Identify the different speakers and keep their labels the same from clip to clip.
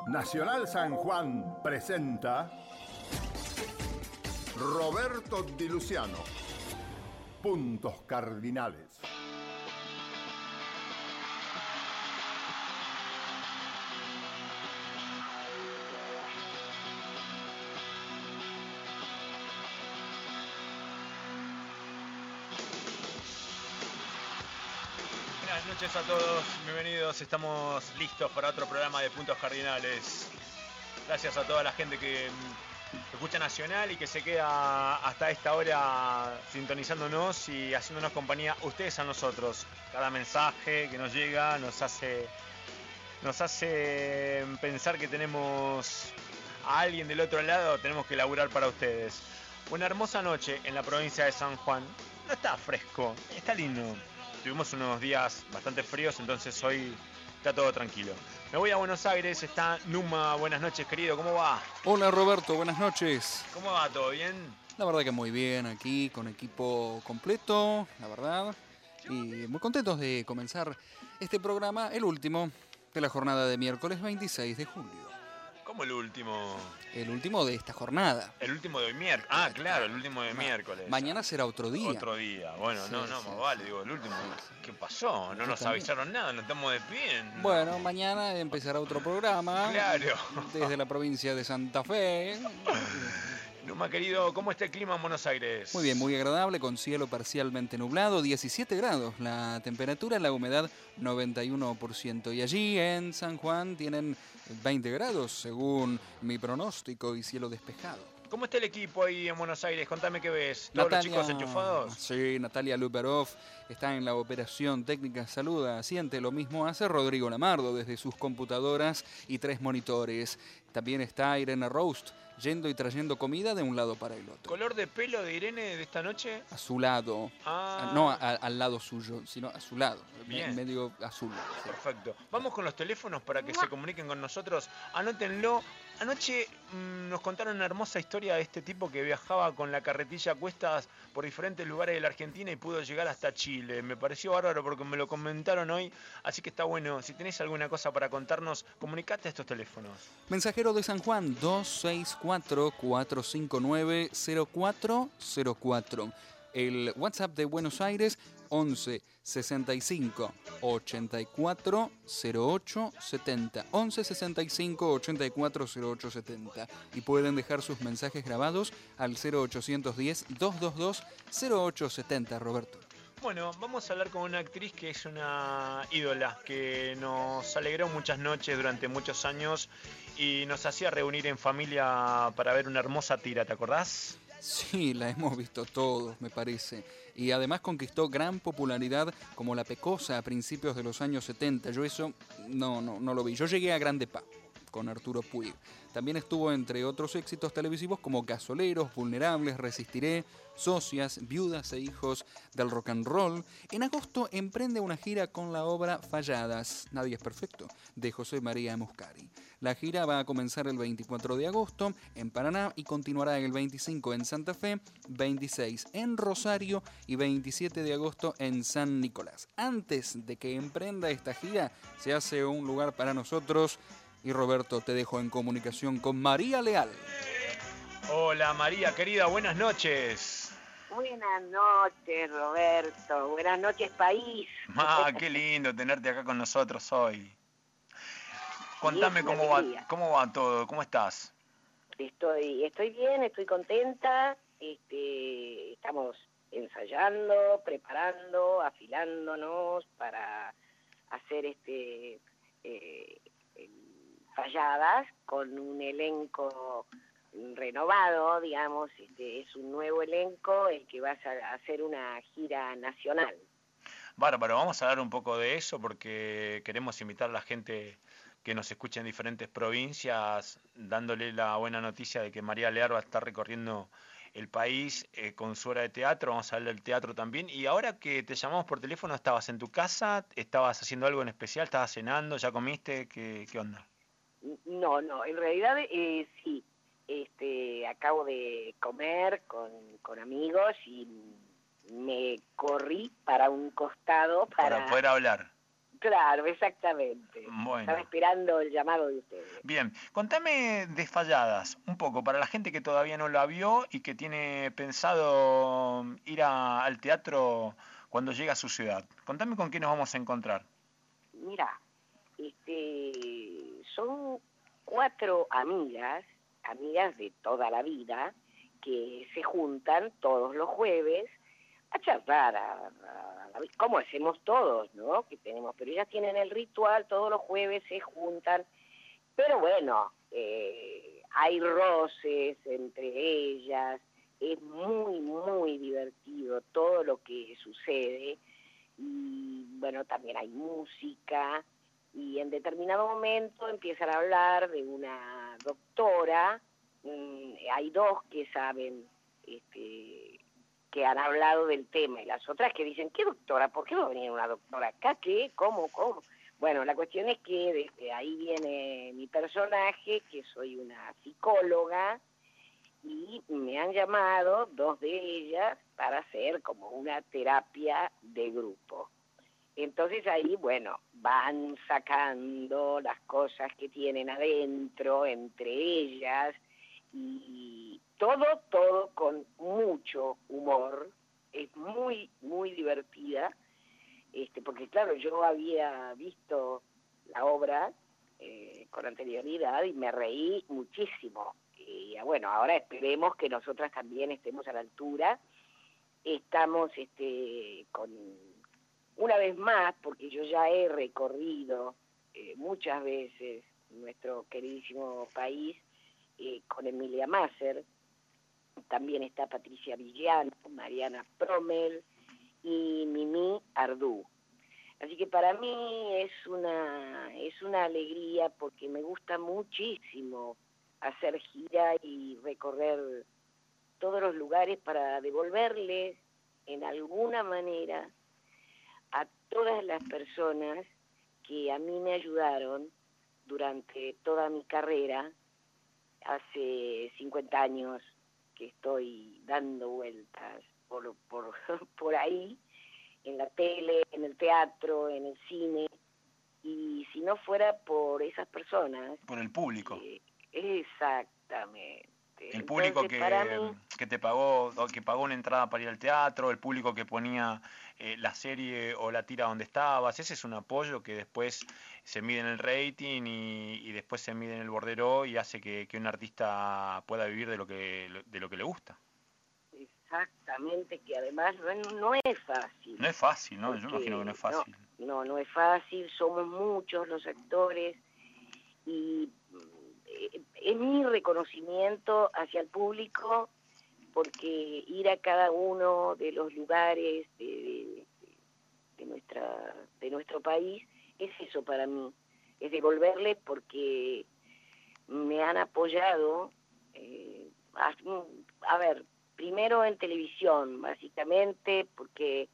Speaker 1: Nacional San Juan presenta Roberto Di Luciano. Puntos cardinales.
Speaker 2: Buenas noches a todos, bienvenidos, estamos listos para otro programa de Puntos Cardinales. Gracias a toda la gente que escucha Nacional y que se queda hasta esta hora sintonizándonos y haciéndonos compañía ustedes a nosotros. Cada mensaje que nos llega nos hace pensar que tenemos a alguien del otro lado, tenemos que laburar para ustedes. Una hermosa noche en la provincia de San Juan. No está fresco, está lindo. Tuvimos unos días bastante fríos, entonces hoy está todo tranquilo. Me voy a Buenos Aires, está Numa. Buenas noches, querido, ¿cómo va?
Speaker 3: Hola Roberto, buenas noches.
Speaker 2: ¿Cómo va? ¿Todo bien?
Speaker 3: La verdad que muy bien, aquí con equipo completo, la verdad. Y muy contentos de comenzar este programa, el último de la jornada de miércoles 26 de julio.
Speaker 2: ¿Cómo el último?
Speaker 3: El último de esta jornada.
Speaker 2: El último de miércoles. Ah, claro, el último de miércoles.
Speaker 3: Mañana será otro día.
Speaker 2: Otro día. Bueno,
Speaker 3: Sí,
Speaker 2: no,
Speaker 3: sí,
Speaker 2: más vale, digo, el último. ¿Qué pasó? No nos avisaron nada, no estamos de pie.
Speaker 3: Bueno, mañana empezará otro programa.
Speaker 2: Claro.
Speaker 3: Desde la provincia de Santa Fe.
Speaker 2: Numa, querido, ¿cómo está el clima en Buenos Aires?
Speaker 3: Muy bien, muy agradable, con cielo parcialmente nublado, 17 grados la temperatura, la humedad 91%. Y allí en San Juan tienen 20 grados, según mi pronóstico, y cielo despejado.
Speaker 2: ¿Cómo está el equipo ahí en Buenos Aires? Contame qué ves. ¿Todos los chicos enchufados?
Speaker 3: Sí, Natalia Luperov está en la operación técnica, saluda, siente, lo mismo hace Rodrigo Lamardo desde sus computadoras y 3 monitores. También está Irene Roast, yendo y trayendo comida de un lado para el otro.
Speaker 2: ¿Color de pelo de Irene de esta noche?
Speaker 3: A su lado. No al lado suyo, sino a su lado.
Speaker 2: Bien.
Speaker 3: Medio azul. Sí.
Speaker 2: Perfecto. Vamos con los teléfonos para que se comuniquen con nosotros. Anótenlo. Anoche nos contaron una hermosa historia de este tipo que viajaba con la carretilla a cuestas por diferentes lugares de la Argentina y pudo llegar hasta Chile. Me pareció bárbaro porque me lo comentaron hoy, así que está bueno. Si tenés alguna cosa para contarnos, comunicate a estos teléfonos.
Speaker 3: Mensajero de San Juan, 264-459-0404. El WhatsApp de Buenos Aires, 11 65 84 08 70. 11 65 84 08 70. Y pueden dejar sus mensajes grabados al 0810 222 0870, Roberto.
Speaker 2: Bueno, vamos a hablar con una actriz que es una ídola, que nos alegró muchas noches durante muchos años y nos hacía reunir en familia para ver una hermosa tira, ¿te acordás?
Speaker 3: Sí, la hemos visto todos, me parece. Y además conquistó gran popularidad como La Pecosa a principios de los años 70. Yo eso no lo vi. Yo llegué a Grande Pa con Arturo Puig. También estuvo entre otros éxitos televisivos como Gasoleros, Vulnerables, Resistiré, Socias, Viudas e Hijos del Rock and Roll. En agosto emprende una gira con la obra Falladas, Nadie es Perfecto, de José María Muscari. La gira va a comenzar el 24 de agosto en Paraná y continuará el 25 en Santa Fe, 26 en Rosario y 27 de agosto en San Nicolás. Antes de que emprenda esta gira, se hace un lugar para nosotros. Y Roberto, te dejo en comunicación con María Leal.
Speaker 2: Hola María, querida, buenas noches.
Speaker 4: Buenas noches, Roberto. Buenas noches, país.
Speaker 2: Qué lindo tenerte acá con nosotros hoy. Contame
Speaker 4: Sí,
Speaker 2: cómo va todo, ¿cómo estás?
Speaker 4: Estoy bien, estoy contenta. Estamos ensayando, preparando, afilándonos para hacer Falladas con un elenco renovado, digamos. Es un nuevo elenco el que va a hacer una gira nacional.
Speaker 2: Bárbaro, vamos a hablar un poco de eso porque queremos invitar a la gente que nos escucha en diferentes provincias, dándole la buena noticia de que María Leal va a estar recorriendo el país con su obra de teatro. Vamos a hablar del teatro también. Y ahora que te llamamos por teléfono, ¿estabas en tu casa? ¿Estabas haciendo algo en especial? ¿Estabas cenando? ¿Ya comiste? ¿Qué onda?
Speaker 4: No, en realidad sí. Acabo de comer con amigos y me corrí para un costado
Speaker 2: Para poder hablar.
Speaker 4: Claro, exactamente.
Speaker 2: Bueno.
Speaker 4: Estaba esperando el llamado de ustedes.
Speaker 2: Bien, contame Desfalladas, un poco, para la gente que todavía no la vio y que tiene pensado ir al teatro cuando llega a su ciudad. Contame con qué nos vamos a encontrar.
Speaker 4: Mira, son 4 amigas de toda la vida, que se juntan todos los jueves a charlar, como hacemos todos, ¿no? Que tenemos, pero ellas tienen el ritual, todos los jueves se juntan, pero bueno, hay roces entre ellas, es muy, muy divertido todo lo que sucede, y bueno, también hay música, y en determinado momento empiezan a hablar de una doctora, hay 2 que saben, que han hablado del tema, y las otras que dicen, ¿qué doctora? ¿Por qué va a venir una doctora acá? ¿Qué? ¿Cómo? Bueno, la cuestión es que desde ahí viene mi personaje, que soy una psicóloga, y me han llamado 2 de ellas para hacer como una terapia de grupo. Entonces ahí, bueno, van sacando las cosas que tienen adentro entre ellas, y todo con mucho humor. Es muy, muy divertida, porque claro, yo había visto la obra con anterioridad y me reí muchísimo. Y bueno, ahora esperemos que nosotras también estemos a la altura. Estamos con, una vez más, porque yo ya he recorrido muchas veces nuestro queridísimo país, con Emilia Masser, también está Patricia Villano, Mariana Promel y Mimi Ardú. Así que para mí es una alegría, porque me gusta muchísimo hacer gira y recorrer todos los lugares para devolverles en alguna manera a todas las personas que a mí me ayudaron durante toda mi carrera. Hace 50 años que estoy dando vueltas por ahí, en la tele, en el teatro, en el cine, y si no fuera por esas personas...
Speaker 2: Por el público.
Speaker 4: Exactamente.
Speaker 2: El público
Speaker 4: Entonces, para mí,
Speaker 2: que te pagó, o que pagó una entrada para ir al teatro, el público que ponía la serie o la tira donde estabas, ese es un apoyo que después se mide en el rating y después se mide en el bordero y hace que un artista pueda vivir de lo que le gusta.
Speaker 4: exactamente, que además no es fácil.
Speaker 2: No es fácil, ¿no? Yo imagino que no es fácil.
Speaker 4: No es fácil, somos muchos los actores, y es mi reconocimiento hacia el público, porque ir a cada uno de los lugares de nuestro país es eso para mí, es devolverle, porque me han apoyado, a ver, primero en televisión, básicamente, porque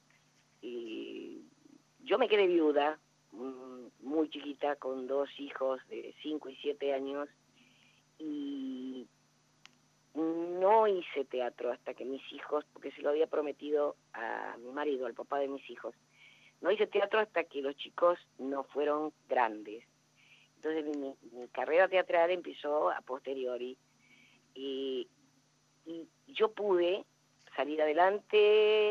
Speaker 4: yo me quedé viuda muy chiquita, con 2 hijos de 5 y 7 años, y no hice teatro hasta que mis hijos, porque se lo había prometido a mi marido, al papá de mis hijos, no hice teatro hasta que los chicos no fueron grandes. Entonces mi carrera teatral empezó a posteriori, y yo pude salir adelante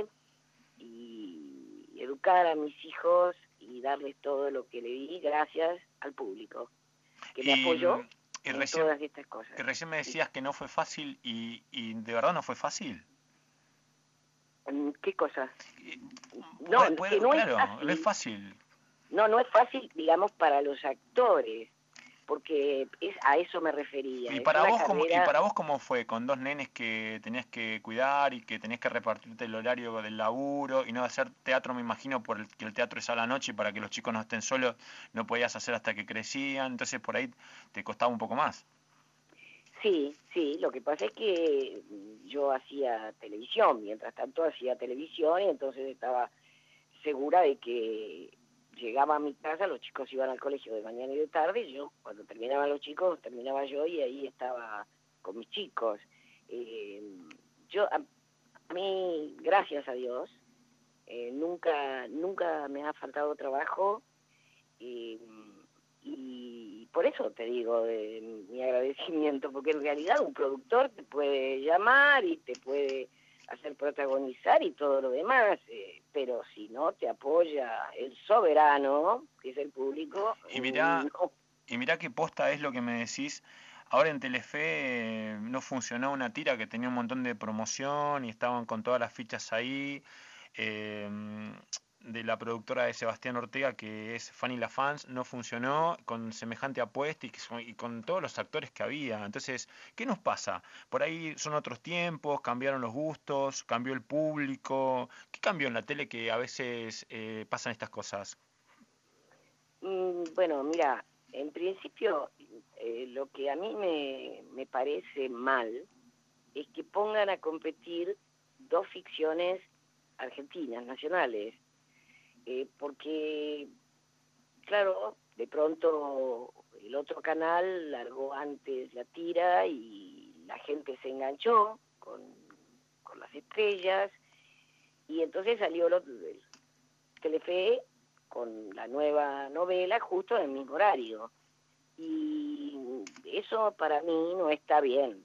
Speaker 4: y educar a mis hijos y darles todo lo que le di gracias al público, que me apoyó en todas estas cosas.
Speaker 2: Y recién me decías que no fue fácil y de verdad no fue fácil.
Speaker 4: ¿Qué cosa?
Speaker 2: No,
Speaker 4: que no
Speaker 2: claro,
Speaker 4: es fácil.
Speaker 2: no es fácil.
Speaker 4: No es fácil, digamos, para los actores, porque a eso me refería.
Speaker 2: ¿Y para vos cómo fue? Con 2 nenes que tenías que cuidar y que tenías que repartirte el horario del laburo y no hacer teatro, me imagino, que el teatro es a la noche y para que los chicos no estén solos no podías hacer hasta que crecían, entonces por ahí te costaba un poco más.
Speaker 4: Sí, lo que pasa es que yo hacía televisión, mientras tanto hacía televisión, y entonces estaba segura de que llegaba a mi casa, los chicos iban al colegio de mañana y de tarde, y yo, cuando terminaban los chicos, terminaba yo, y ahí estaba con mis chicos. A mí, gracias a Dios, nunca me ha faltado trabajo, Y, y por eso te digo mi agradecimiento, porque en realidad un productor te puede llamar y te puede hacer protagonizar y todo lo demás, pero si no te apoya el soberano, que es el público,
Speaker 2: Y mirá,
Speaker 4: no.
Speaker 2: y mirá qué posta es lo que me decís. Ahora en Telefe no funcionó una tira que tenía un montón de promoción y estaban con todas las fichas ahí. eh, de la productora de Sebastián Ortega, que es Fanny La Fans, no funcionó con semejante apuesta y con todos los actores que había. Entonces, ¿qué nos pasa? Por ahí son otros tiempos, cambiaron los gustos, cambió el público. ¿Qué cambió en la tele que a veces pasan estas cosas?
Speaker 4: Bueno, mira, en principio lo que a mí me parece mal es que pongan a competir dos ficciones argentinas, nacionales, porque, claro, de pronto el otro canal largó antes la tira y la gente se enganchó con las estrellas y entonces salió el Telefe con la nueva novela justo en el mismo horario. Y eso para mí no está bien,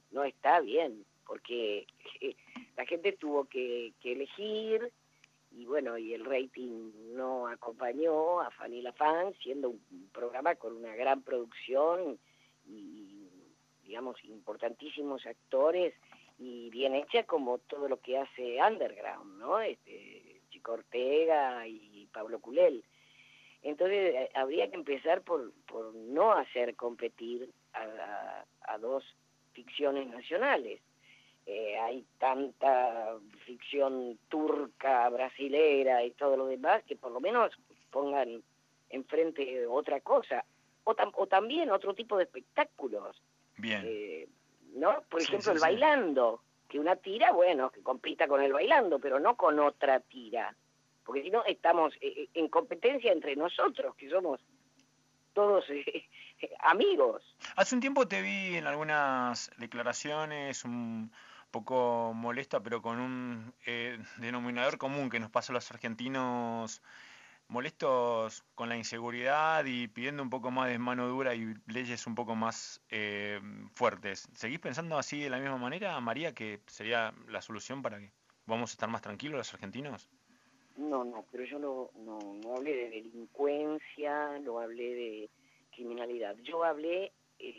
Speaker 4: porque la gente tuvo que elegir y bueno, y el rating no acompañó a Fanny La Fan, siendo un programa con una gran producción y, digamos, importantísimos actores y bien hecha como todo lo que hace Underground, ¿no? Chico Ortega y Pablo Culel. Entonces habría que empezar por no hacer competir a dos ficciones nacionales. Hay tanta ficción turca, brasilera y todo lo demás que por lo menos pongan enfrente otra cosa. O también otro tipo de espectáculos.
Speaker 2: Bien.
Speaker 4: ¿No? Por
Speaker 2: Sí,
Speaker 4: ejemplo,
Speaker 2: sí,
Speaker 4: el
Speaker 2: sí.
Speaker 4: bailando. Que una tira, bueno, que compita con el bailando, pero no con otra tira. Porque si no, estamos en competencia entre nosotros, que somos todos amigos.
Speaker 2: Hace un tiempo te vi en algunas declaraciones un poco molesta, pero con un denominador común que nos pasa a los argentinos, molestos con la inseguridad y pidiendo un poco más de mano dura y leyes un poco más fuertes. ¿Seguís pensando así de la misma manera, María, que sería la solución para que vamos a estar más tranquilos los argentinos?
Speaker 4: No, pero yo no hablé de delincuencia, no hablé de criminalidad. Yo hablé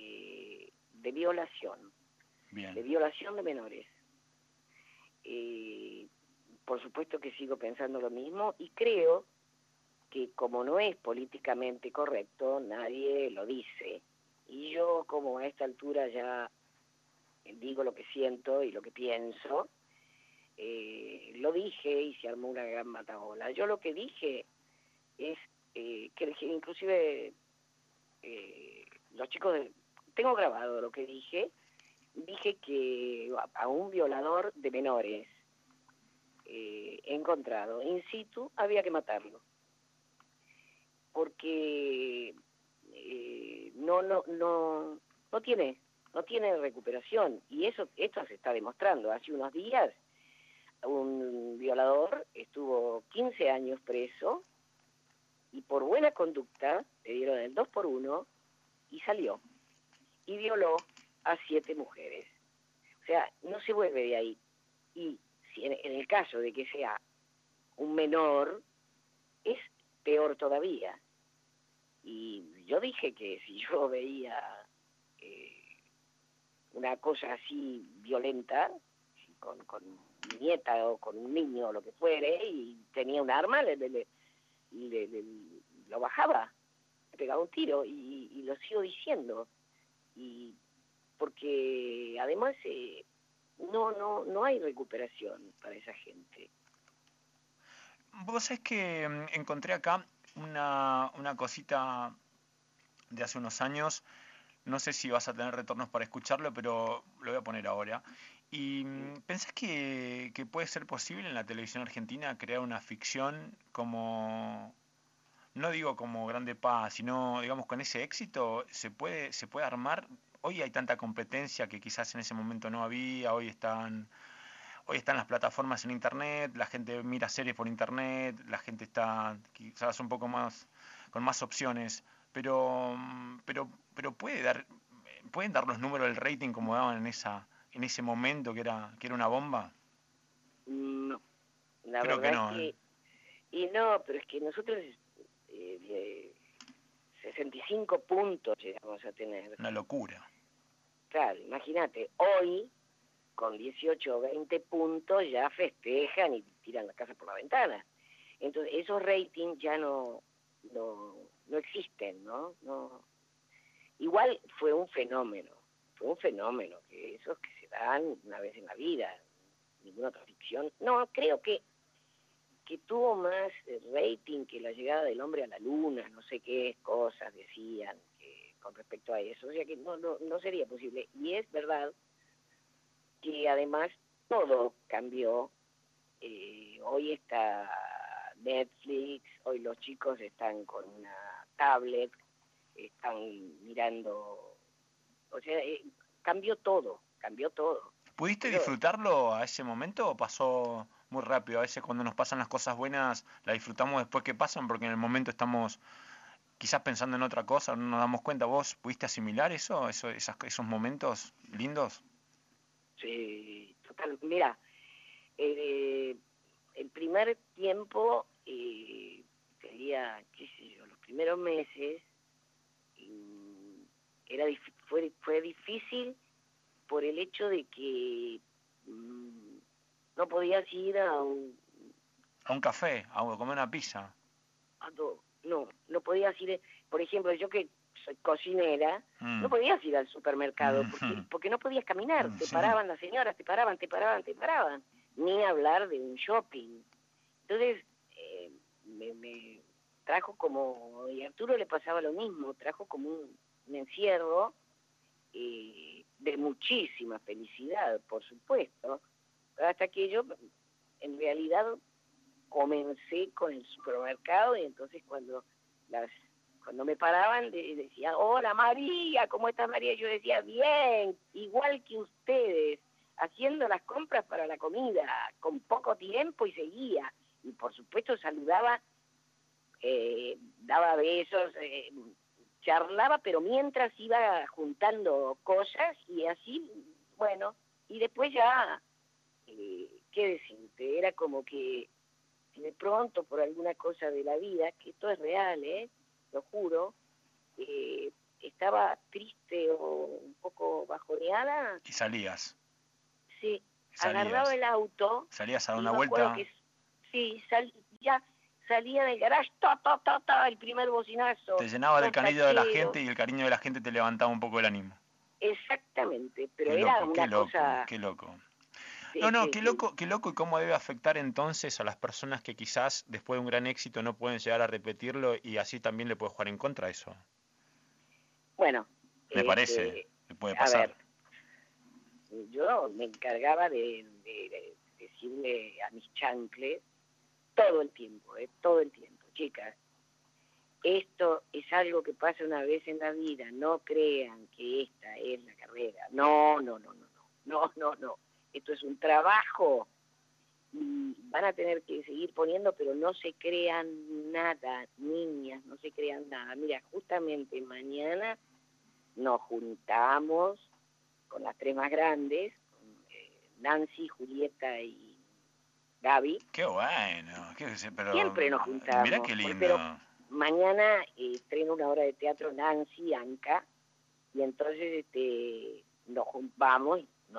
Speaker 4: de
Speaker 2: Bien,
Speaker 4: violación de menores. Eh, por supuesto que sigo pensando lo mismo y creo que como no es políticamente correcto, nadie lo dice. Y yo como a esta altura ya digo lo que siento y lo que pienso, lo dije y se armó una gran mataola. Yo lo que dije es que inclusive los chicos, tengo grabado lo que dije que a un violador de menores encontrado in situ había que matarlo, porque no tiene recuperación y esto se está demostrando. Hace unos días un violador estuvo 15 años preso y por buena conducta le dieron el 2x1 y salió y violó a 7 mujeres. O sea, no se vuelve de ahí. Y si en el caso de que sea un menor, es peor todavía. Y yo dije que si yo veía una cosa así violenta, con mi nieta o con un niño o lo que fuere, y tenía un arma, lo bajaba, le pegaba un tiro, y lo sigo diciendo. Y porque además no hay recuperación para esa gente.
Speaker 2: vos sabés que encontré acá una cosita de hace unos años. No sé si vas a tener retornos para escucharlo, pero lo voy a poner ahora. ¿Y pensás que puede ser posible en la televisión argentina crear una ficción como, no digo como Grande Paz, sino digamos con ese éxito? ¿Se puede armar? Hoy hay tanta competencia que quizás en ese momento no había, hoy están las plataformas en internet, la gente mira series por internet, la gente está quizás un poco más con más opciones, pero pueden dar los números del rating como daban en ese momento que era una bomba.
Speaker 4: No, la
Speaker 2: Creo que
Speaker 4: verdad
Speaker 2: no,
Speaker 4: es que... Y no, pero es que nosotros 65 puntos llegamos a tener.
Speaker 2: una locura.
Speaker 4: Claro, imagínate, hoy con 18 o 20 puntos ya festejan y tiran la casa por la ventana. Entonces esos ratings ya no existen, ¿no? Igual fue un fenómeno, que esos que se dan una vez en la vida, ninguna otra ficción. No, creo que tuvo más rating que la llegada del hombre a la luna, no sé qué cosas decían con respecto a eso, o sea que no sería posible. Y es verdad que además todo cambió. Hoy está Netflix, hoy los chicos están con una tablet, están mirando, o sea, cambió todo.
Speaker 2: ¿Pudiste
Speaker 4: Pero,
Speaker 2: disfrutarlo a ese momento o pasó muy rápido? A veces cuando nos pasan las cosas buenas, las disfrutamos después que pasan porque en el momento estamos quizás pensando en otra cosa, no nos damos cuenta. ¿Vos pudiste asimilar esos momentos lindos?
Speaker 4: sí, total, mira, el primer tiempo, qué sé yo, los primeros meses, fue difícil por el hecho de que no podías ir
Speaker 2: A un café, a comer una pizza.
Speaker 4: no podías ir, por ejemplo, yo que soy cocinera, no podías ir al supermercado porque no podías caminar, te
Speaker 2: Sí.
Speaker 4: paraban las señoras, te paraban, ni hablar de un shopping. Entonces, me trajo como, y a Arturo le pasaba lo mismo, trajo como un encierro de muchísima felicidad, por supuesto, hasta que yo en realidad comencé con el supermercado, y entonces cuando me paraban decía, hola María, ¿cómo estás María? Yo decía, bien, igual que ustedes, haciendo las compras para la comida, con poco tiempo, y seguía. Y por supuesto saludaba, daba besos, charlaba, pero mientras iba juntando cosas, y así, bueno, y después ya, ¿qué decirte? Era como que si de pronto por alguna cosa de la vida, que esto es real, lo juro, estaba triste o un poco bajoneada,
Speaker 2: Y salías.
Speaker 4: sí, agarraba el auto,
Speaker 2: Salías a dar
Speaker 4: y
Speaker 2: una
Speaker 4: me acuerdo
Speaker 2: vuelta.
Speaker 4: que sí, ya salía del garage, el primer bocinazo,
Speaker 2: Te llenaba del
Speaker 4: los
Speaker 2: cariño de la
Speaker 4: tacheros,
Speaker 2: gente y el cariño de la gente te levantaba un poco el ánimo.
Speaker 4: exactamente, pero
Speaker 2: Qué
Speaker 4: era
Speaker 2: loco, qué
Speaker 4: una
Speaker 2: loco,
Speaker 4: cosa
Speaker 2: qué loco.
Speaker 4: de
Speaker 2: No,
Speaker 4: que
Speaker 2: qué loco y cómo debe afectar entonces a las personas que quizás después de un gran éxito no pueden llegar a repetirlo y así también le puede jugar en contra eso.
Speaker 4: bueno,
Speaker 2: Me parece, que puede
Speaker 4: a
Speaker 2: pasar.
Speaker 4: ver, yo me encargaba de decirle a mis chancles todo el tiempo, chicas, esto es algo que pasa una vez en la vida, no crean que esta es la carrera, no, esto es un trabajo y van a tener que seguir poniendo, pero no se crean nada, niñas, no se crean nada. Mira, justamente mañana nos juntamos con las tres más grandes, Nancy, Julieta y Gaby.
Speaker 2: Qué bueno, pero
Speaker 4: Siempre nos juntamos.
Speaker 2: mirá qué lindo.
Speaker 4: Pero mañana estreno una obra de teatro Nancy, Anca, y entonces nos juntamos,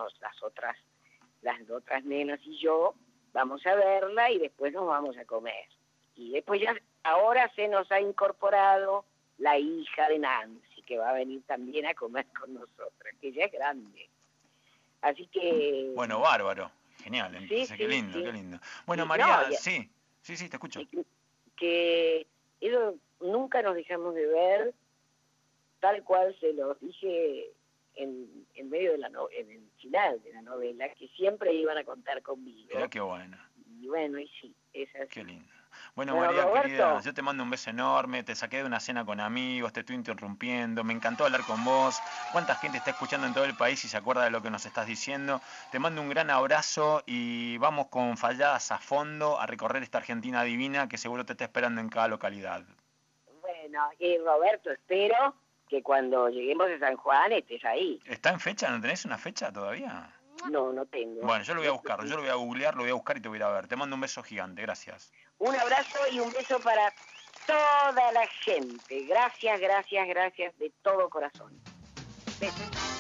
Speaker 4: las otras nenas y yo, vamos a verla y después nos vamos a comer. Y después ya, ahora se nos ha incorporado la hija de Nancy, que va a venir también a comer con nosotras, que ya es grande. Así que...
Speaker 2: Bueno, bárbaro, genial, entonces,
Speaker 4: sí,
Speaker 2: qué lindo,
Speaker 4: sí.
Speaker 2: qué lindo. Bueno,
Speaker 4: Y,
Speaker 2: María,
Speaker 4: no,
Speaker 2: sí, te escucho.
Speaker 4: que eso nunca nos dejamos de ver, tal cual se los dije en medio de en el final de la novela, que siempre iban a contar conmigo.
Speaker 2: Mirá qué bueno.
Speaker 4: Y bueno, y sí, es así.
Speaker 2: Qué lindo. Bueno,
Speaker 4: Bueno,
Speaker 2: María,
Speaker 4: Roberto,
Speaker 2: querida, yo te mando un beso enorme, te saqué de una cena con amigos, te estoy interrumpiendo, me encantó hablar con vos. ¿Cuánta gente está escuchando en todo el país y se acuerda de lo que nos estás diciendo? Te mando un gran abrazo y vamos con Falladas a fondo a recorrer esta Argentina divina que seguro te está esperando en cada localidad.
Speaker 4: bueno, no. Y Roberto, espero que cuando lleguemos a San Juan estés ahí.
Speaker 2: ¿Está en fecha? ¿No tenés una fecha todavía?
Speaker 4: No tengo.
Speaker 2: Bueno, yo lo voy a buscar, yo lo voy a googlear, lo voy a buscar y te voy a ir a ver. Te mando un beso gigante, gracias.
Speaker 4: Un abrazo y un beso para toda la gente. Gracias de todo corazón. Besos.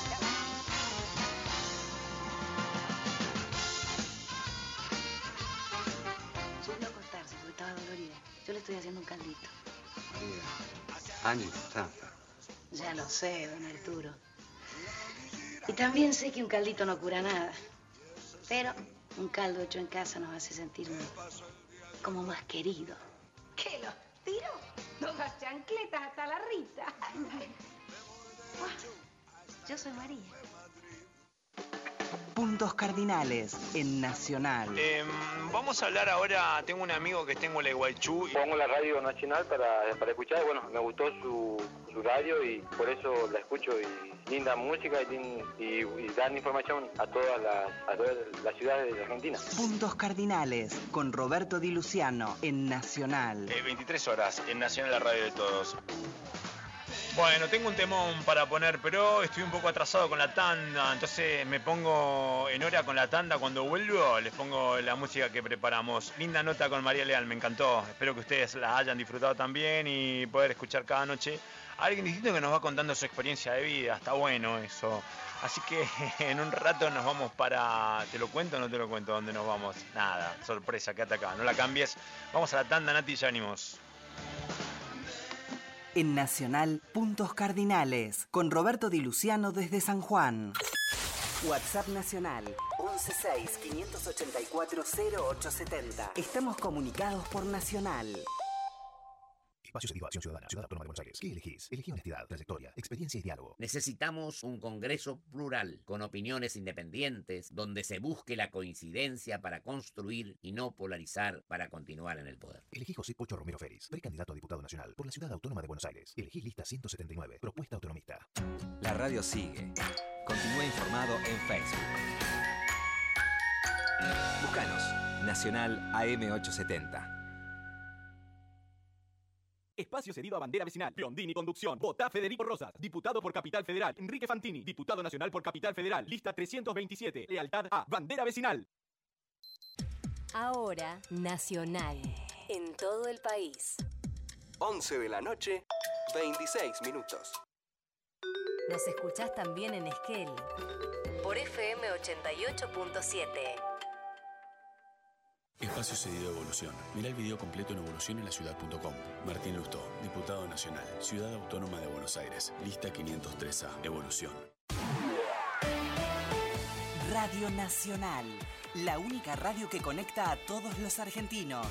Speaker 5: Subió a acostarse porque estaba dolorida. Yo le estoy haciendo un caldito.
Speaker 6: Años tanta.
Speaker 5: Ya lo sé, don Arturo. Y también sé que un caldito no cura nada. Pero un caldo hecho en casa nos hace sentirme como más querido.
Speaker 7: ¿Qué, los tiro? Todas chancletas hasta la Rita.
Speaker 5: Yo soy María.
Speaker 8: Puntos cardinales en Nacional.
Speaker 2: Vamos a hablar ahora, tengo un amigo que está en Gualeguaychú.
Speaker 9: Pongo la radio nacional para escuchar, bueno, me gustó su radio y por eso la escucho, y linda música y dan información a todas las ciudades de Argentina.
Speaker 8: Puntos cardinales con Roberto Di Luciano en Nacional.
Speaker 2: 23 horas en Nacional, la radio de todos. Bueno, tengo un temón para poner, pero estoy un poco atrasado con la tanda, entonces me pongo en hora con la tanda. Cuando vuelvo les pongo la música que preparamos. Linda nota con María Leal, me encantó. Espero que ustedes la hayan disfrutado también y poder escuchar cada noche a alguien distinto que nos va contando su experiencia de vida. Está bueno eso. Así que en un rato nos vamos para... ¿Te lo cuento o no te lo cuento? ¿Dónde nos vamos? Nada, sorpresa, quédate acá, no la cambies. Vamos a la tanda, Nati, y ya venimos.
Speaker 8: En Nacional, Puntos Cardinales, con Roberto Di Luciano desde San Juan. WhatsApp Nacional, 116-584-0870. Estamos comunicados por Nacional.
Speaker 10: Espacio Cedido Acción Ciudadana, Ciudad Autónoma de Buenos Aires. ¿Qué elegís? Elegí honestidad, trayectoria, experiencia y diálogo.
Speaker 11: Necesitamos un Congreso plural, con opiniones independientes, donde se busque la coincidencia para construir y no polarizar para continuar en el poder.
Speaker 10: Elegí José Pocho Romero Félix, precandidato a diputado nacional por la Ciudad Autónoma de Buenos Aires. Elegí lista 179, propuesta autonomista.
Speaker 12: La radio sigue. Continúa informado en Facebook. Búscanos, Nacional AM870.
Speaker 13: Espacio cedido a bandera vecinal. Biondini Conducción. Vota Federico Rosas. Diputado por Capital Federal. Enrique Fantini. Diputado nacional por Capital Federal. Lista 327. Lealtad a bandera vecinal.
Speaker 14: Ahora, Nacional. En todo el país.
Speaker 15: 11 de la noche, 26 minutos.
Speaker 14: Nos escuchás también en Esquel. Por FM 88.7.
Speaker 16: Espacio cedido de Evolución. Mira el video completo en evolucionenlaciudad.com. Martín Lustó, Diputado Nacional, Ciudad Autónoma de Buenos Aires, lista 503A, Evolución.
Speaker 8: Radio Nacional, la única radio que conecta a todos los argentinos.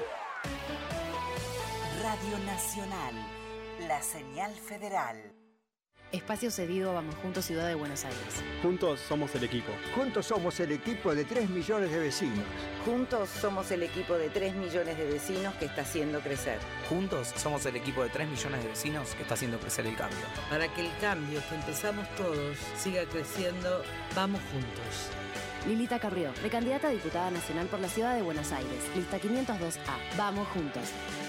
Speaker 8: Radio Nacional, la señal federal.
Speaker 17: Espacio cedido a Vamos Juntos, Ciudad de Buenos Aires.
Speaker 18: Juntos somos el equipo.
Speaker 19: Juntos somos el equipo de 3 millones de vecinos.
Speaker 20: Juntos somos el equipo de 3 millones de vecinos que está haciendo crecer.
Speaker 21: Juntos somos el equipo de 3 millones de vecinos que está haciendo crecer el cambio.
Speaker 22: Para que el cambio que empezamos todos siga creciendo, vamos juntos.
Speaker 17: Lilita Carrió, precandidata a diputada nacional por la Ciudad de Buenos Aires, lista 502A. Vamos juntos.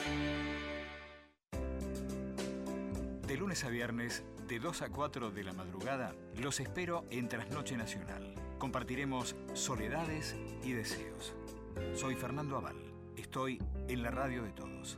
Speaker 23: De lunes a viernes, de 2 a 4 de la madrugada, los espero en Trasnoche Nacional. Compartiremos soledades y deseos. Soy Fernando Aval. Estoy en la radio de todos.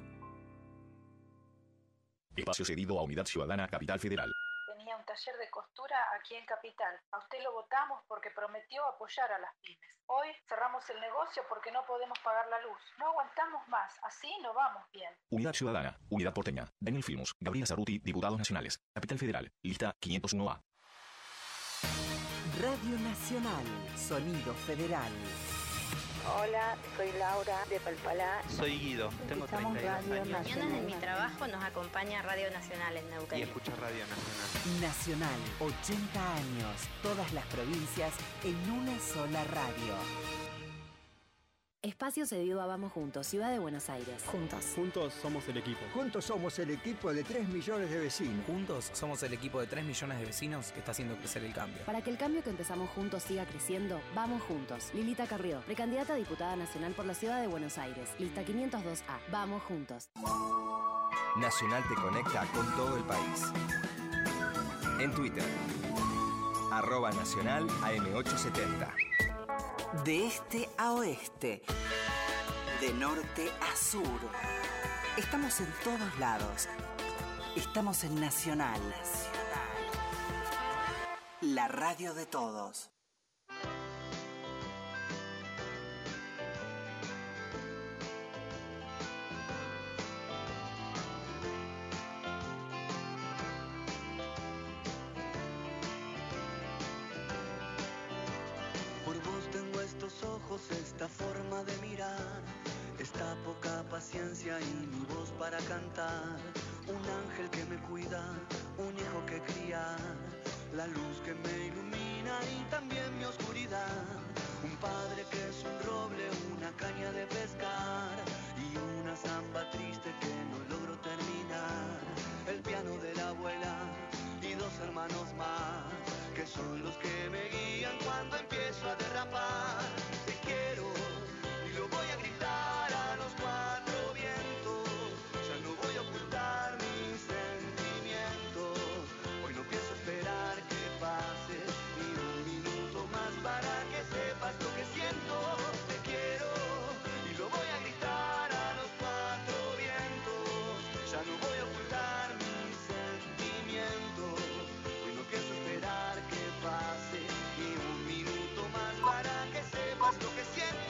Speaker 24: Espacio cedido a Unidad Ciudadana Capital Federal.
Speaker 25: Tenía un taller de costura aquí en Capital. A usted lo votamos porque prometió apoyar a las pymes. Hoy cerramos el negocio porque no podemos pagar la luz. No aguantamos más, así no vamos bien.
Speaker 24: Unidad Ciudadana, Unidad Porteña, Daniel Filmus, Gabriela Cerruti, Diputados Nacionales, Capital Federal, lista 501A.
Speaker 8: Radio Nacional, Sonido Federal.
Speaker 26: Hola, soy Laura de Palpalá.
Speaker 27: Soy Guido, tengo 32 años.
Speaker 28: Mañana en mi trabajo nos acompaña Radio Nacional en Neuquén.
Speaker 27: Y escucho Radio Nacional.
Speaker 8: Nacional, 80 años, todas las provincias en una sola radio.
Speaker 17: Espacio cedido a Vamos Juntos, Ciudad de Buenos Aires.
Speaker 18: Juntos somos el equipo.
Speaker 19: Juntos somos el equipo de 3 millones de vecinos.
Speaker 21: Juntos somos el equipo de 3 millones de vecinos que está haciendo crecer el cambio.
Speaker 17: Para que el cambio que empezamos juntos siga creciendo, vamos juntos. Lilita Carrió, precandidata a diputada nacional por la Ciudad de Buenos Aires, lista 502A. Vamos juntos.
Speaker 1: Nacional te conecta con todo el país. En Twitter, @Nacional AM870.
Speaker 8: De este a oeste, de norte a sur. Estamos en todos lados. Estamos en Nacional. La radio de todos.
Speaker 2: Esta forma de mirar, esta poca paciencia y mi voz para cantar. Un ángel que me cuida, un hijo que criar, la luz que me ilumina y también mi oscuridad. Un padre que es un roble, una caña de pescar y una zamba triste que no logro terminar. El piano de la abuela y 2 hermanos más, que son los que me guían cuando empiezo a derrapar. Te quiero y lo voy a gritar a los 4 vientos. Ya no voy a ocultar mis sentimientos. Hoy no pienso esperar que pase ni un minuto más para que sepas lo que siento. Te quiero y lo voy a gritar a los 4 vientos. Ya no voy a ocultar mis sentimientos. Hoy no pienso esperar que pase ni un minuto más para que sepas lo que siento.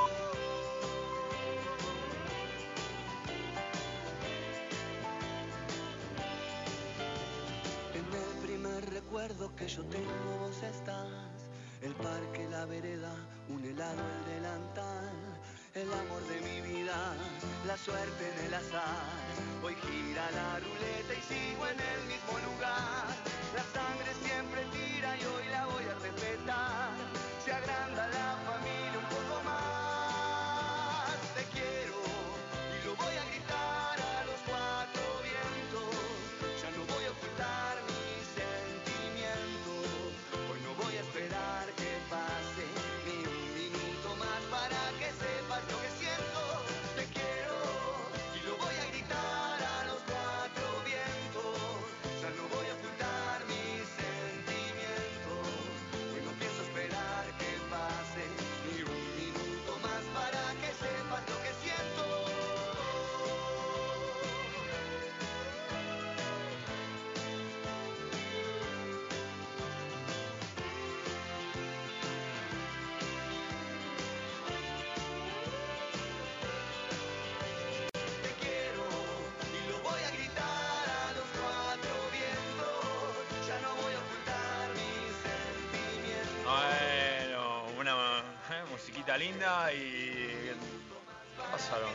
Speaker 2: En el primer recuerdo que yo tengo vos estás. El parque, la vereda, un helado, el delantal. El amor de mi vida, la suerte en el azar. Hoy gira la ruleta y sigo en el mismo lugar. La sangre siempre tira y hoy la voy a respetar. Se agranda la familia un poco más. Te quiero y lo voy a gritar a los 4 vientos. Ya no voy a ocultar mis sentimientos. Hoy no voy a esperar que pase ni un minuto más para que sepas lo que siento. Te quiero y lo voy a gritar a los 4 vientos. Ya no voy a ocultar mis sentimientos. Hoy no pienso esperar que pase ni un minuto más para que sepas lo que siento. Te quiero y lo voy a gritar a los 4 vientos. Ya no voy a ocultar mis sentimientos.
Speaker 3: Bueno, una musiquita linda y pasaron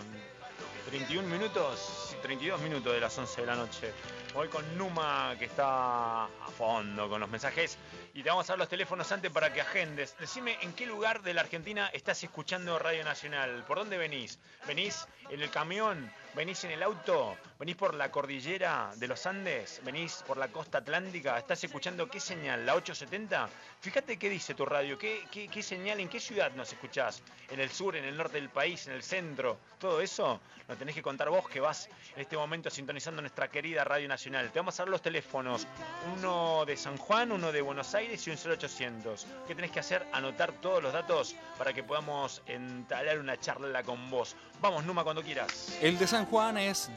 Speaker 3: 32 minutos de las 11 de la noche. Voy con Numa, que está a fondo con los mensajes, y te vamos a dar los teléfonos antes para que agendes. Decime en qué lugar de la Argentina estás escuchando Radio Nacional. ¿Por dónde venís? ¿Venís en el camión? ¿Venís en el auto? ¿Venís por la cordillera de los Andes? ¿Venís por la costa atlántica? ¿Estás escuchando qué señal? ¿La 870? Fíjate qué dice tu radio, qué señal, en qué ciudad nos escuchás. ¿En el sur, en el norte del país, en el centro? Todo eso lo tenés que contar vos, que vas en este momento sintonizando nuestra querida Radio Nacional. Te vamos a dar los teléfonos, uno de San Juan, uno de Buenos Aires y un 0800. ¿Qué tenés que hacer? Anotar todos los datos para que podamos entablar una charla con vos. Vamos, Numa, cuando quieras.
Speaker 4: El de San Juan es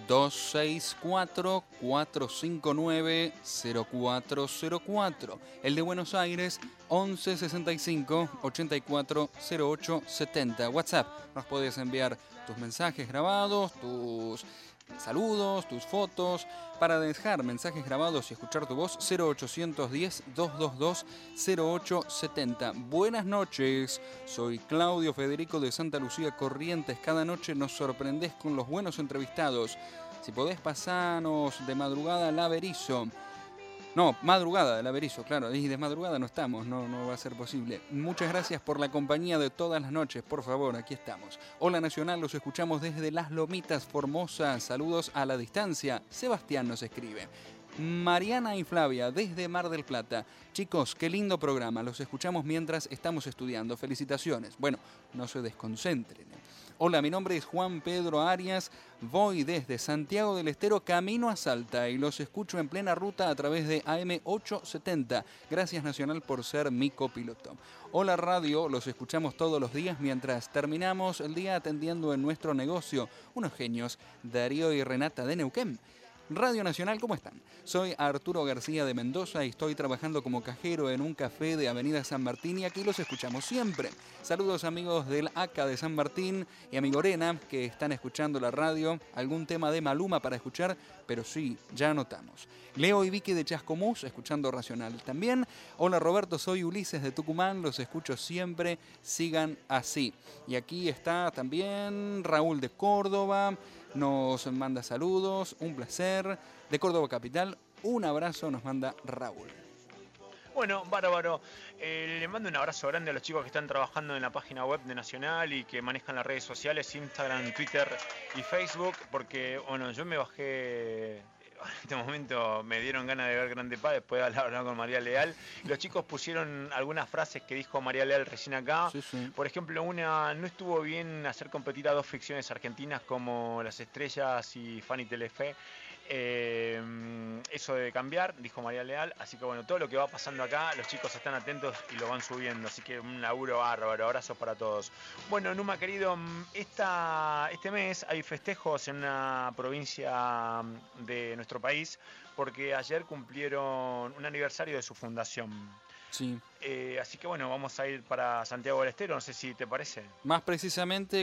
Speaker 4: 264-459-0404. El de Buenos Aires, 1165-840870. WhatsApp, nos podés enviar tus mensajes grabados, tus saludos, tus fotos. Para dejar mensajes grabados y escuchar tu voz, 0810-222-0870. Buenas noches, soy Claudio Federico de Santa Lucía Corrientes. Cada noche nos sorprendés con los buenos entrevistados. Si podés pasarnos de madrugada al Averizo. No, madrugada del Averizo, claro, y de madrugada no estamos, no va a ser posible. Muchas gracias por la compañía de todas las noches, por favor, aquí estamos. Hola Nacional, los escuchamos desde Las Lomitas, Formosa. Saludos a la distancia. Sebastián nos escribe. Mariana y Flavia, desde Mar del Plata. Chicos, qué lindo programa. Los escuchamos mientras estamos estudiando. Felicitaciones. Bueno, no se desconcentren. Hola, mi nombre es Juan Pedro Arias. Voy desde Santiago del Estero camino a Salta y los escucho en plena ruta a través de AM 870. Gracias, Nacional, por ser mi copiloto. Hola, radio. Los escuchamos todos los días mientras terminamos el día atendiendo en nuestro negocio. Unos genios, Darío y Renata de Neuquén. Radio Nacional, ¿cómo están? Soy Arturo García de Mendoza y estoy trabajando como cajero en un café de Avenida San Martín y aquí los escuchamos siempre. Saludos amigos del ACA de San Martín y a mi Gorena que están escuchando la radio. Algún tema de Maluma para escuchar, pero sí, ya anotamos. Leo y Vicky de Chascomús, escuchando Racional también. Hola Roberto, soy Ulises de Tucumán, los escucho siempre, sigan así. Y aquí está también Raúl de Córdoba. Nos manda saludos, un placer. De Córdoba Capital, un abrazo nos manda Raúl.
Speaker 3: Bueno, bárbaro. Le mando un abrazo grande a los chicos que están trabajando en la página web de Nacional y que manejan las redes sociales, Instagram, Twitter y Facebook, porque, bueno, yo me bajé... En este momento me dieron ganas de ver Grande Pa después de hablar con María Leal. Los chicos pusieron algunas frases que dijo María Leal recién acá. Sí, sí. Por ejemplo, una, no estuvo bien hacer competir a dos ficciones argentinas como Las Estrellas y Fanny Telefe. Eso debe cambiar, dijo María Leal. Así que bueno, todo lo que va pasando acá, los chicos están atentos y lo van subiendo. Así que un laburo bárbaro, abrazos para todos. Bueno, Numa querido, este mes hay festejos en una provincia de nuestro país porque ayer cumplieron un aniversario de su fundación.
Speaker 4: Sí.
Speaker 3: Así que bueno, vamos a ir para Santiago del Estero, no sé si te parece.
Speaker 4: Más precisamente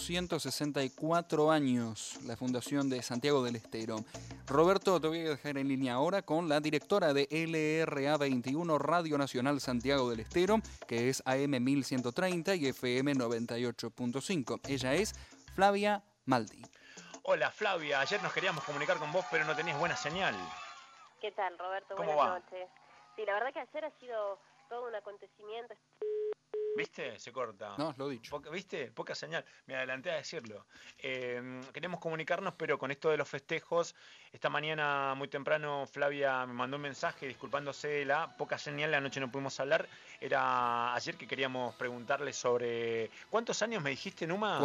Speaker 4: 464 años la fundación de Santiago del Estero. Roberto, te voy a dejar en línea ahora con la directora de LRA 21 Radio Nacional Santiago del Estero, que es AM 1130 y FM 98.5. Ella es Flavia Maldi.
Speaker 3: Hola Flavia, ayer nos queríamos comunicar con vos, pero no tenías buena señal.
Speaker 5: ¿Qué tal, Roberto?
Speaker 3: ¿Cómo
Speaker 5: Buenas
Speaker 3: va?
Speaker 5: noches. Sí, la verdad que ayer ha sido todo un acontecimiento.
Speaker 3: ¿Viste? Se corta.
Speaker 4: No, lo he dicho.
Speaker 3: ¿Viste? Poca señal. Me adelanté a decirlo. Queremos comunicarnos, pero con esto de los festejos, esta mañana muy temprano Flavia me mandó un mensaje disculpándose de la poca señal, la noche no pudimos hablar. Era ayer que queríamos preguntarle sobre... ¿Cuántos años me dijiste, Numa?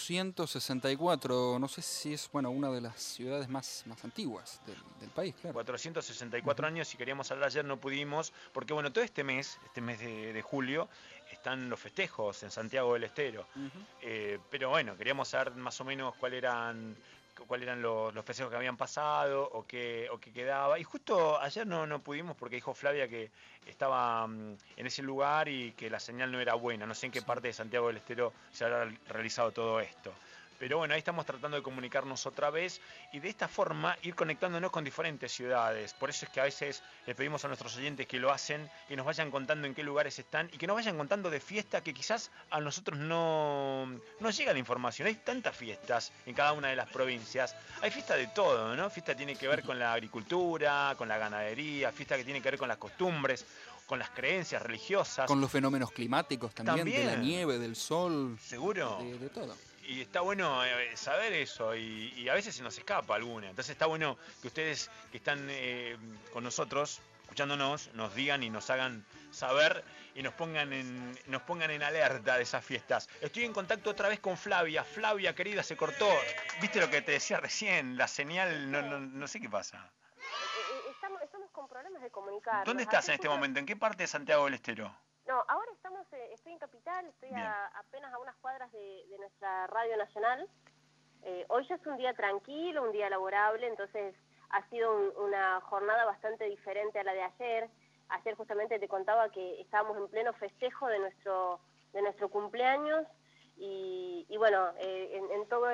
Speaker 4: 464. No sé si es, bueno, una de las ciudades más antiguas del país, claro.
Speaker 3: 464 años y queríamos hablar ayer, no pudimos, porque bueno, todo este mes de julio, están los festejos en Santiago del Estero. Pero bueno, queríamos saber más o menos cuáles eran los festejos que habían pasado o qué quedaba. Y justo ayer no pudimos porque dijo Flavia que estaba en ese lugar y que la señal no era buena. No sé en qué parte de Santiago del Estero se habrá realizado todo esto. Pero bueno, ahí estamos tratando de comunicarnos otra vez y de esta forma ir conectándonos con diferentes ciudades. Por eso es que a veces le pedimos a nuestros oyentes que lo hacen, que nos vayan contando en qué lugares están y que nos vayan contando de fiesta que quizás a nosotros no llega la información. Hay tantas fiestas en cada una de las provincias. Hay fiesta de todo, ¿no? Fiesta tiene que ver con la agricultura, con la ganadería, fiesta que tiene que ver con las costumbres, con las creencias religiosas.
Speaker 4: Con los fenómenos climáticos también. De la nieve, del sol.
Speaker 3: Seguro.
Speaker 4: De todo.
Speaker 3: Y está bueno saber eso y a veces se nos escapa alguna. Entonces está bueno que ustedes que están con nosotros, escuchándonos, nos digan y nos hagan saber y nos pongan en alerta de esas fiestas. Estoy en contacto otra vez con Flavia. Flavia, querida, se cortó. ¿Viste lo que te decía recién? La señal, no sé qué pasa.
Speaker 5: Estamos con problemas de comunicar.
Speaker 3: ¿Dónde estás en este momento? ¿En qué parte de Santiago del Estero?
Speaker 5: No, ahora estoy en Capital, estoy apenas a unas cuadras de nuestra Radio Nacional. Hoy ya es un día tranquilo, un día laborable, entonces ha sido una jornada bastante diferente a la de ayer. Ayer justamente te contaba que estábamos en pleno festejo de nuestro cumpleaños y bueno, en todo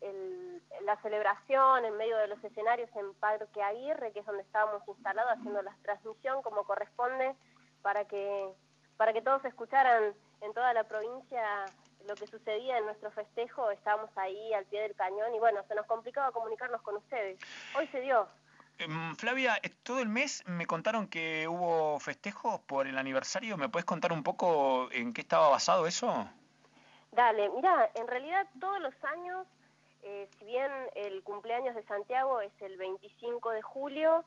Speaker 5: la celebración, en medio de los escenarios en Parque Aguirre, que es donde estábamos instalados haciendo la transmisión como corresponde para que todos escucharan en toda la provincia lo que sucedía en nuestro festejo. Estábamos ahí al pie del cañón y bueno, se nos complicaba comunicarnos con ustedes. Hoy se dio.
Speaker 3: Flavia, todo el mes me contaron que hubo festejos por el aniversario. ¿Me puedes contar un poco en qué estaba basado eso?
Speaker 5: Dale, mira, en realidad todos los años, si bien el cumpleaños de Santiago es el 25 de julio,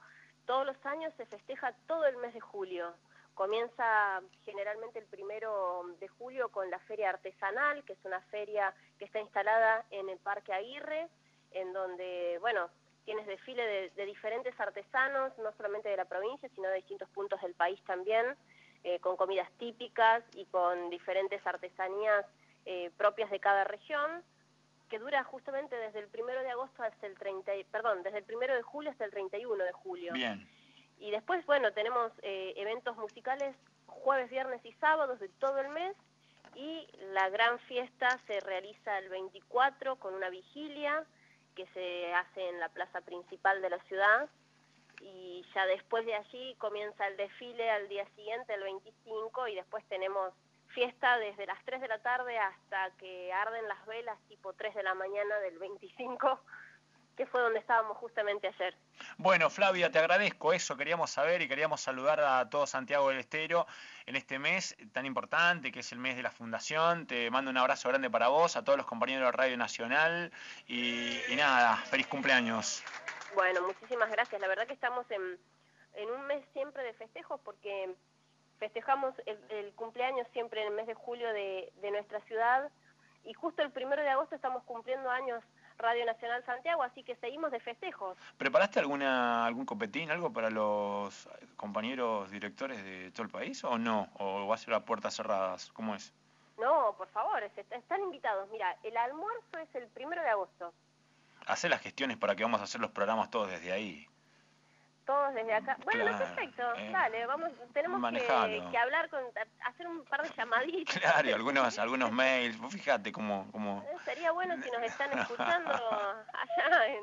Speaker 5: todos los años se festeja todo el mes de julio. Comienza generalmente el 1 de julio con la Feria Artesanal, que es una feria que está instalada en el Parque Aguirre, en donde, bueno, tienes desfile de diferentes artesanos, no solamente de la provincia, sino de distintos puntos del país también, con comidas típicas y con diferentes artesanías propias de cada región, que dura justamente desde el 1 de agosto hasta el desde el 1 de julio hasta el 31 de julio.
Speaker 3: Bien.
Speaker 5: Y después, bueno, tenemos eventos musicales jueves, viernes y sábados de todo el mes, y la gran fiesta se realiza el 24 con una vigilia que se hace en la plaza principal de la ciudad, y ya después de allí comienza el desfile al día siguiente, el 25, y después tenemos fiesta desde las 3 de la tarde hasta que arden las velas, tipo 3 de la mañana del 25, que fue donde estábamos justamente ayer.
Speaker 3: Bueno, Flavia, te agradezco eso, queríamos saber y queríamos saludar a todo Santiago del Estero en este mes tan importante que es el mes de la Fundación. Te mando un abrazo grande para vos, a todos los compañeros de Radio Nacional y nada, feliz cumpleaños.
Speaker 5: Bueno, muchísimas gracias. La verdad que estamos en un mes siempre de festejos, porque festejamos el cumpleaños siempre en el mes de julio de nuestra ciudad, y justo el 1 de agosto estamos cumpliendo años Radio Nacional Santiago, así que seguimos de festejos.
Speaker 3: ¿Preparaste algún copetín, algo para los compañeros directores de todo el país o no? ¿O va a ser a puertas cerradas? ¿Cómo es?
Speaker 5: No, por favor, están invitados. Mira, el almuerzo es el 1 de agosto.
Speaker 3: Hacé las gestiones para que vamos a hacer los programas todos desde ahí.
Speaker 5: Todos desde acá. Bueno,
Speaker 3: Claro,
Speaker 5: perfecto. Dale, tenemos que hablar, hacer un par de llamaditas.
Speaker 3: Claro, y algunos mails. Vos fíjate cómo...
Speaker 5: Sería bueno si nos están escuchando allá en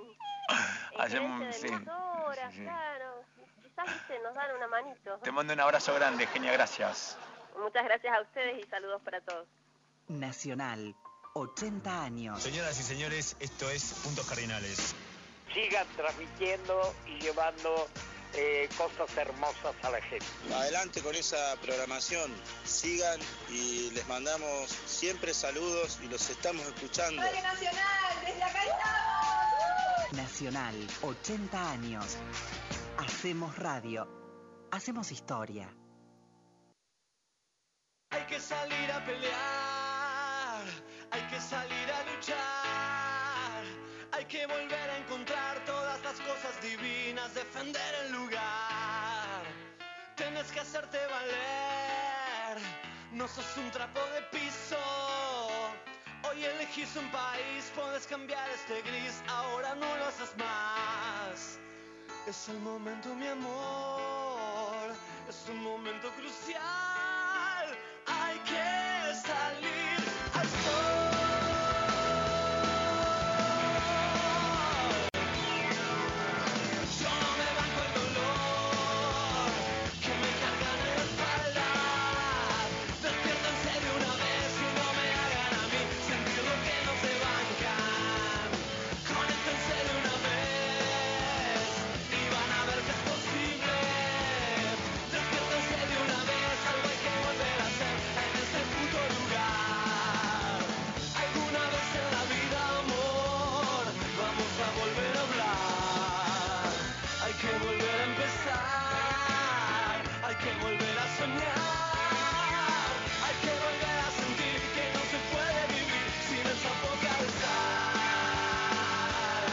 Speaker 3: sí.
Speaker 5: emisoras,
Speaker 3: Sí.
Speaker 5: claro. Quizás nos dan una manito.
Speaker 3: Te mando un abrazo grande, Genia, gracias.
Speaker 5: Muchas gracias a ustedes y saludos para todos.
Speaker 8: Nacional, 80 años.
Speaker 6: Señoras y señores, esto es Puntos Cardinales.
Speaker 7: Sigan transmitiendo y llevando cosas hermosas a la gente.
Speaker 9: Adelante con esa programación, sigan y les mandamos siempre saludos y los estamos escuchando.
Speaker 10: Radio Nacional, desde acá estamos.
Speaker 8: Nacional, 80 años. Hacemos radio, hacemos historia.
Speaker 2: Hay que salir a pelear, hay que salir a luchar, hay que volver a encontrar todas las cosas divinas, defender el lugar. Tienes que hacerte valer, no sos un trapo de piso. Hoy elegís un país, podés cambiar este gris, ahora no lo haces más. Es el momento, mi amor, es un momento crucial. Hay que salir al sol. Yo no me banco el dolor que me cargan en la espalda. Despiértense de una vez y no me hagan a mí sentir lo que no se bancan. Conéctense de una vez y van a ver que es posible. Despiértense de una vez, algo hay que volver a hacer en este puto lugar. Alguna vez en la vida, amor, vamos a volver a hablar. Hay que volver a empezar, hay que volver a soñar, hay que volver a sentir que no se puede vivir sin esa poca de sal.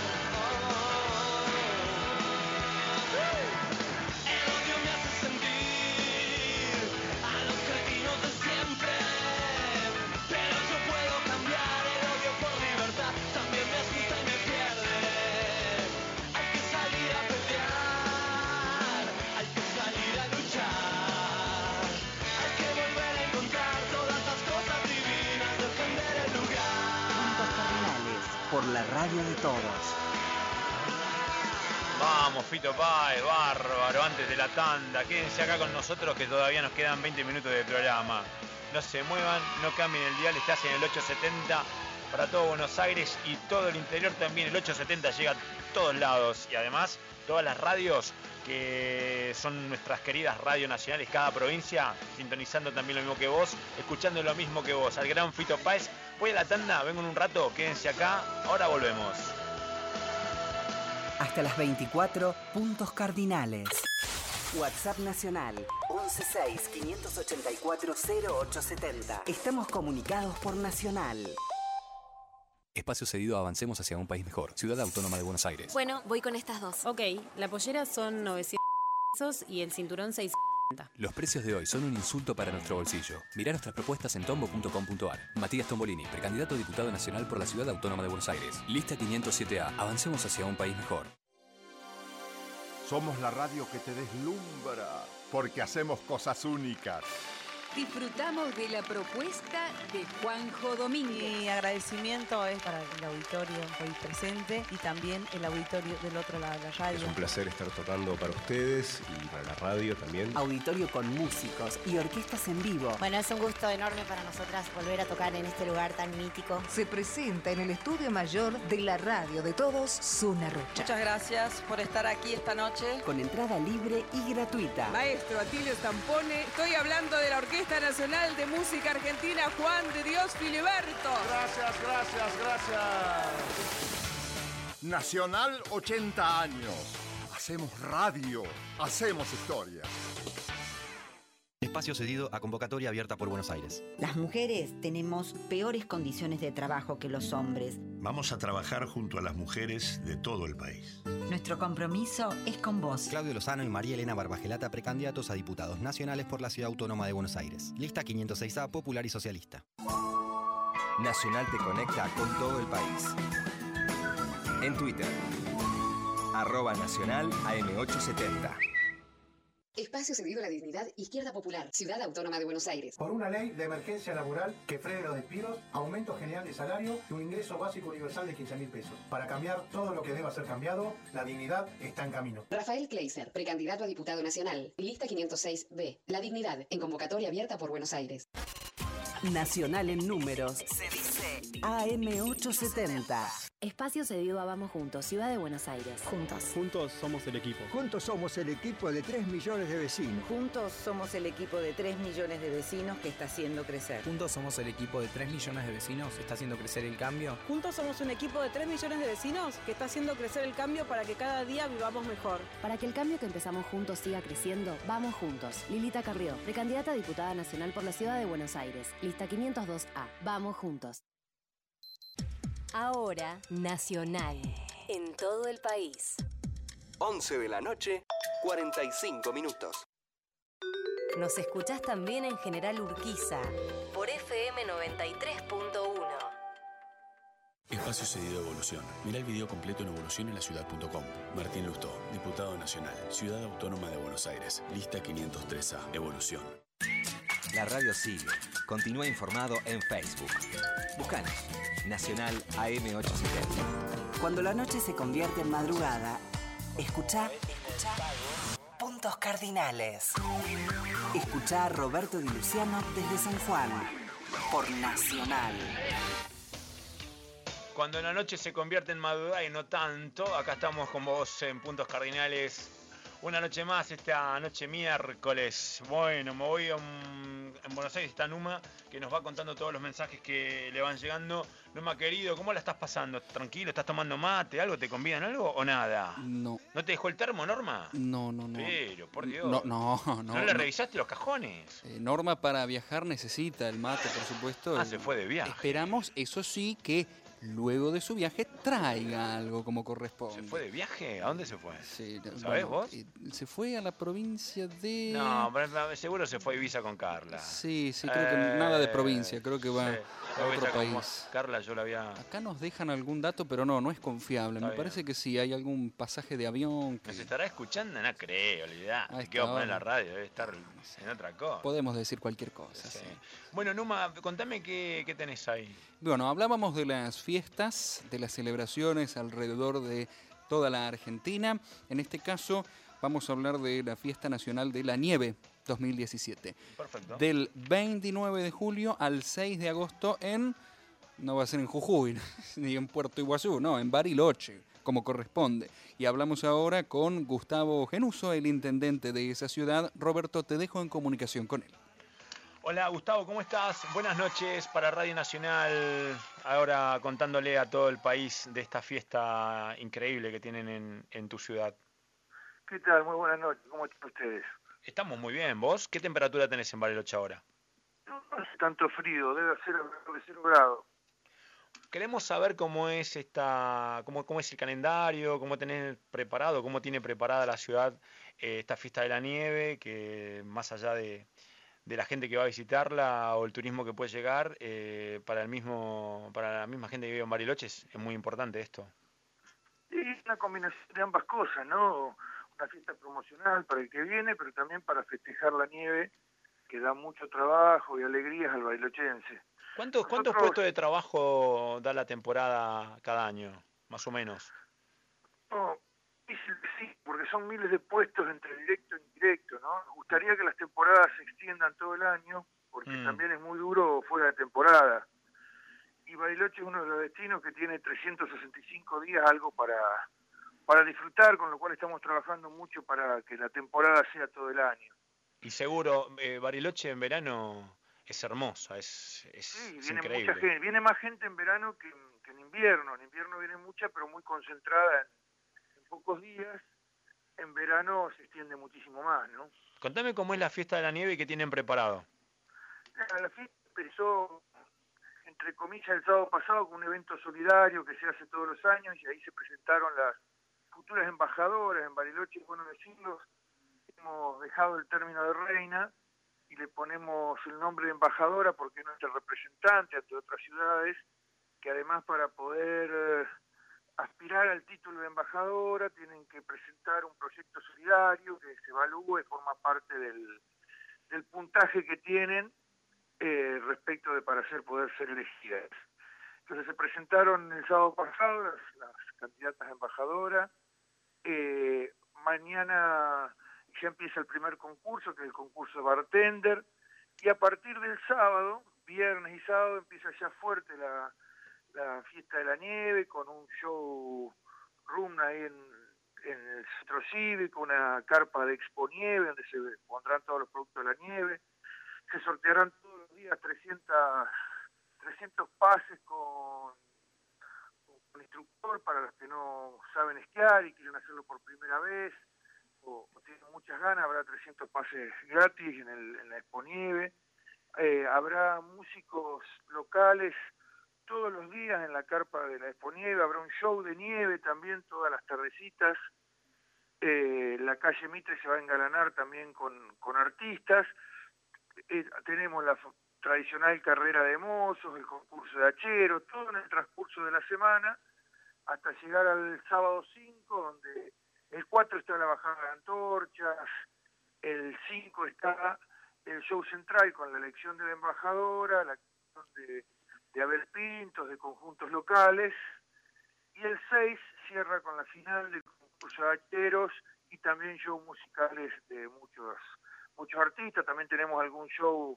Speaker 2: El odio me hace sentir a los cretinos de siempre, pero yo puedo cambiar el odio por libertad, también me asusta y me pierde. Hay que salir a pelear, hay que salir a luchar, hay que volver a encontrar todas las cosas divinas, defender el lugar.
Speaker 8: Puntos Cardinales, por la radio de todos.
Speaker 3: Vamos, Fito Páez, bárbaro, antes de la tanda. Quédense acá con nosotros que todavía nos quedan 20 minutos de programa. No se muevan, no cambien el dial, estás en el 870 para todo Buenos Aires y todo el interior también. El 870 llega a todos lados y además todas las radios que son nuestras queridas radios nacionales, cada provincia, sintonizando también lo mismo que vos, escuchando lo mismo que vos. Al gran Fito Páez, voy a la tanda, vengo en un rato, quédense acá, ahora volvemos.
Speaker 8: Hasta las 24, puntos cardinales. WhatsApp nacional 116-584-0870. Estamos comunicados por Nacional.
Speaker 24: Espacio cedido a Avancemos hacia un país mejor. Ciudad Autónoma de Buenos Aires.
Speaker 17: Bueno, voy con estas dos.
Speaker 11: Ok, la pollera son 900 pesos y el cinturón 650.
Speaker 24: Los precios de hoy son un insulto para nuestro bolsillo. Mirá nuestras propuestas en tombo.com.ar. Matías Tombolini, precandidato a diputado nacional por la Ciudad Autónoma de Buenos Aires. Lista 507A. Avancemos hacia un país mejor.
Speaker 12: Somos la radio que te deslumbra, porque hacemos cosas únicas.
Speaker 13: Disfrutamos de la propuesta de Juanjo Domínguez.
Speaker 14: Mi agradecimiento es para el auditorio hoy presente y también el auditorio del otro lado de la radio.
Speaker 15: Es un placer estar tocando para ustedes y para la radio también.
Speaker 8: Auditorio con músicos y orquestas en vivo.
Speaker 16: Bueno, es un gusto enorme para nosotras volver a tocar en este lugar tan mítico.
Speaker 13: Se presenta en el estudio mayor de la radio de todos, Zona Rocha.
Speaker 14: Muchas gracias por estar aquí esta noche.
Speaker 8: Con entrada libre y gratuita.
Speaker 14: Maestro Atilio Stampone, estoy hablando de la Orquesta Nacional de Música Argentina, Juan de Dios Filiberto.
Speaker 12: Gracias. Nacional 80 años. Hacemos radio, hacemos historia.
Speaker 24: Espacio cedido a convocatoria abierta por Buenos Aires.
Speaker 20: Las mujeres tenemos peores condiciones de trabajo que los hombres.
Speaker 22: Vamos a trabajar junto a las mujeres de todo el país.
Speaker 20: Nuestro compromiso es con vos.
Speaker 24: Claudio Lozano y María Elena Barbagelata, precandidatos a diputados nacionales por la Ciudad Autónoma de Buenos Aires. Lista 506A, popular y socialista.
Speaker 1: Nacional te conecta con todo el país. En Twitter, @Nacional AM870.
Speaker 29: Espacio cedido a la dignidad, Izquierda Popular, Ciudad Autónoma de Buenos Aires.
Speaker 30: Por una ley de emergencia laboral que frene los despidos, aumento general de salario y un ingreso básico universal de 15.000 pesos. Para cambiar todo lo que deba ser cambiado, la dignidad está en camino.
Speaker 29: Rafael Kleiser, precandidato a diputado nacional, lista 506B. La dignidad, en convocatoria abierta por Buenos Aires.
Speaker 8: Nacional en números. Se dice AM870.
Speaker 17: Espacio cedido a Vamos Juntos, Ciudad de Buenos Aires. Juntos.
Speaker 18: Juntos somos el equipo.
Speaker 19: Juntos somos el equipo de 3 millones de vecinos.
Speaker 31: Juntos somos el equipo de 3 millones de vecinos que está haciendo crecer.
Speaker 21: Juntos somos el equipo de 3 millones de vecinos que está haciendo crecer el cambio.
Speaker 14: Juntos somos un equipo de 3 millones de vecinos que está haciendo crecer el cambio para que cada día vivamos mejor.
Speaker 17: Para que el cambio que empezamos juntos siga creciendo, vamos juntos. Lilita Carrió, precandidata a diputada nacional por la Ciudad de Buenos Aires. Lista 502A. Vamos juntos. Ahora, Nacional. En todo el país.
Speaker 1: 11 de la noche, 45 minutos.
Speaker 17: Nos escuchás también en General Urquiza, por FM 93.1.
Speaker 24: Espacio cedido a Evolución. Mira el video completo en evolucionenlaciudad.com. Martín Lustó, diputado nacional, Ciudad Autónoma de Buenos Aires. Lista 503A. Evolución.
Speaker 1: La radio sigue. Continúa informado en Facebook. Buscanos. Nacional AM870.
Speaker 8: Cuando la noche se convierte en madrugada, escuchá puntos cardinales. Escuchá a Roberto Di Luciano desde San Juan, por Nacional.
Speaker 3: Cuando la noche se convierte en madrugada y no tanto, acá estamos con vos en Puntos Cardinales. Una noche más, esta noche miércoles. Bueno, me voy en Buenos Aires, está Numa, que nos va contando todos los mensajes que le van llegando. Numa, querido, ¿cómo la estás pasando? ¿Tranquilo? ¿Estás tomando mate? ¿Algo te convidan algo o nada?
Speaker 4: No.
Speaker 3: ¿No te dejó el termo, Norma?
Speaker 4: No.
Speaker 3: Pero, por Dios.
Speaker 4: No
Speaker 3: le revisaste los cajones?
Speaker 4: Norma para viajar necesita el mate, por supuesto.
Speaker 3: Se fue de viaje.
Speaker 4: Esperamos, eso sí, que luego de su viaje traiga algo como corresponde.
Speaker 3: ¿Se fue de viaje? ¿A dónde se fue?
Speaker 4: Sí,
Speaker 3: ¿Sabés vos?
Speaker 4: Se fue a la provincia de...
Speaker 3: No, pero seguro se fue a Ibiza con Carla.
Speaker 4: Sí, creo que nada de provincia, creo que va a otro país.
Speaker 3: Carla yo la había...
Speaker 4: Acá nos dejan algún dato, pero no es confiable. Me parece que sí, hay algún pasaje de avión que...
Speaker 3: ¿Nos estará escuchando? No creo, olvidá. ¿Qué va a poner en la radio? Debe estar en otra cosa.
Speaker 4: Podemos decir cualquier cosa, sí.
Speaker 3: Bueno, Numa, contame qué tenés ahí.
Speaker 4: Bueno, hablábamos de las fiestas, de las celebraciones alrededor de toda la Argentina. En este caso vamos a hablar de la Fiesta Nacional de la Nieve 2017.
Speaker 3: Perfecto.
Speaker 4: Del 29 de julio al 6 de agosto no va a ser en Jujuy, ni en Puerto Iguazú, no, en Bariloche, como corresponde. Y hablamos ahora con Gustavo Genuso, el intendente de esa ciudad. Roberto, te dejo en comunicación con él.
Speaker 3: Hola Gustavo, ¿cómo estás? Buenas noches para Radio Nacional, ahora contándole a todo el país de esta fiesta increíble que tienen en tu ciudad.
Speaker 2: ¿Qué tal? Muy buenas noches, ¿cómo están ustedes?
Speaker 3: Estamos muy bien, ¿vos? ¿Qué temperatura tenés en Bariloche ahora?
Speaker 2: No hace tanto frío, debe ser alrededor de 0 grados.
Speaker 3: Queremos saber cómo es cómo es el calendario, cómo tenés preparado, cómo tiene preparada la ciudad esta fiesta de la nieve, que más allá de la gente que va a visitarla o el turismo que puede llegar, para la misma gente que vive en Bariloche es muy importante esto.
Speaker 2: Sí, es una combinación de ambas cosas, ¿no? Una fiesta promocional para el que viene, pero también para festejar la nieve, que da mucho trabajo y alegrías al barilochense.
Speaker 3: ¿Cuántos puestos de trabajo da la temporada cada año, más o menos?
Speaker 2: No, difícil decir, porque son miles de puestos entre directo e indirecto, ¿no? Nos gustaría que las temporadas se extiendan todo el año, porque también es muy duro fuera de temporada. Y Bariloche es uno de los destinos que tiene 365 días algo para disfrutar, con lo cual estamos trabajando mucho para que la temporada sea todo el año.
Speaker 3: Y seguro, Bariloche en verano es hermosa, es
Speaker 2: viene
Speaker 3: increíble.
Speaker 2: Mucha gente, viene más gente en verano que en invierno. En invierno viene mucha, pero muy concentrada en pocos días. En verano se extiende muchísimo más, ¿no?
Speaker 3: Contame cómo es la fiesta de la nieve y qué tienen preparado.
Speaker 2: La fiesta empezó, entre comillas, el sábado pasado con un evento solidario que se hace todos los años, y ahí se presentaron las futuras embajadoras en Bariloche. Bueno, decirlos, hemos dejado el término de reina y le ponemos el nombre de embajadora porque es nuestra representante ante otras ciudades, que además para poder aspirar al título de embajadora tienen que presentar un proyecto solidario que se evalúe, forma parte del puntaje que tienen respecto de poder ser elegidas. Entonces se presentaron el sábado pasado las candidatas a embajadora. Mañana ya empieza el primer concurso, que es el concurso de bartender, y a partir del sábado, viernes y sábado, empieza ya fuerte la fiesta de la nieve, con un show room ahí en el centro cívico, una carpa de Expo Nieve, donde se pondrán todos los productos de la nieve. Se sortearán todos los días 300 pases con instructor para los que no saben esquiar y quieren hacerlo por primera vez, o tienen muchas ganas. Habrá 300 pases gratis en la Expo Nieve. Habrá músicos locales todos los días en la carpa de la Expo Nieve. Habrá un show de nieve también todas las tardecitas. La calle Mitre se va a engalanar también con artistas. Tenemos la tradicional carrera de mozos, el concurso de hacheros, todo en el transcurso de la semana, hasta llegar al sábado 5, donde el 4 está la bajada de antorchas, el 5 está el show central con la elección de la embajadora, la elección de haber pintos, de conjuntos locales, y el 6 cierra con la final del concurso de hacheros y también shows musicales de muchos artistas. También tenemos algún show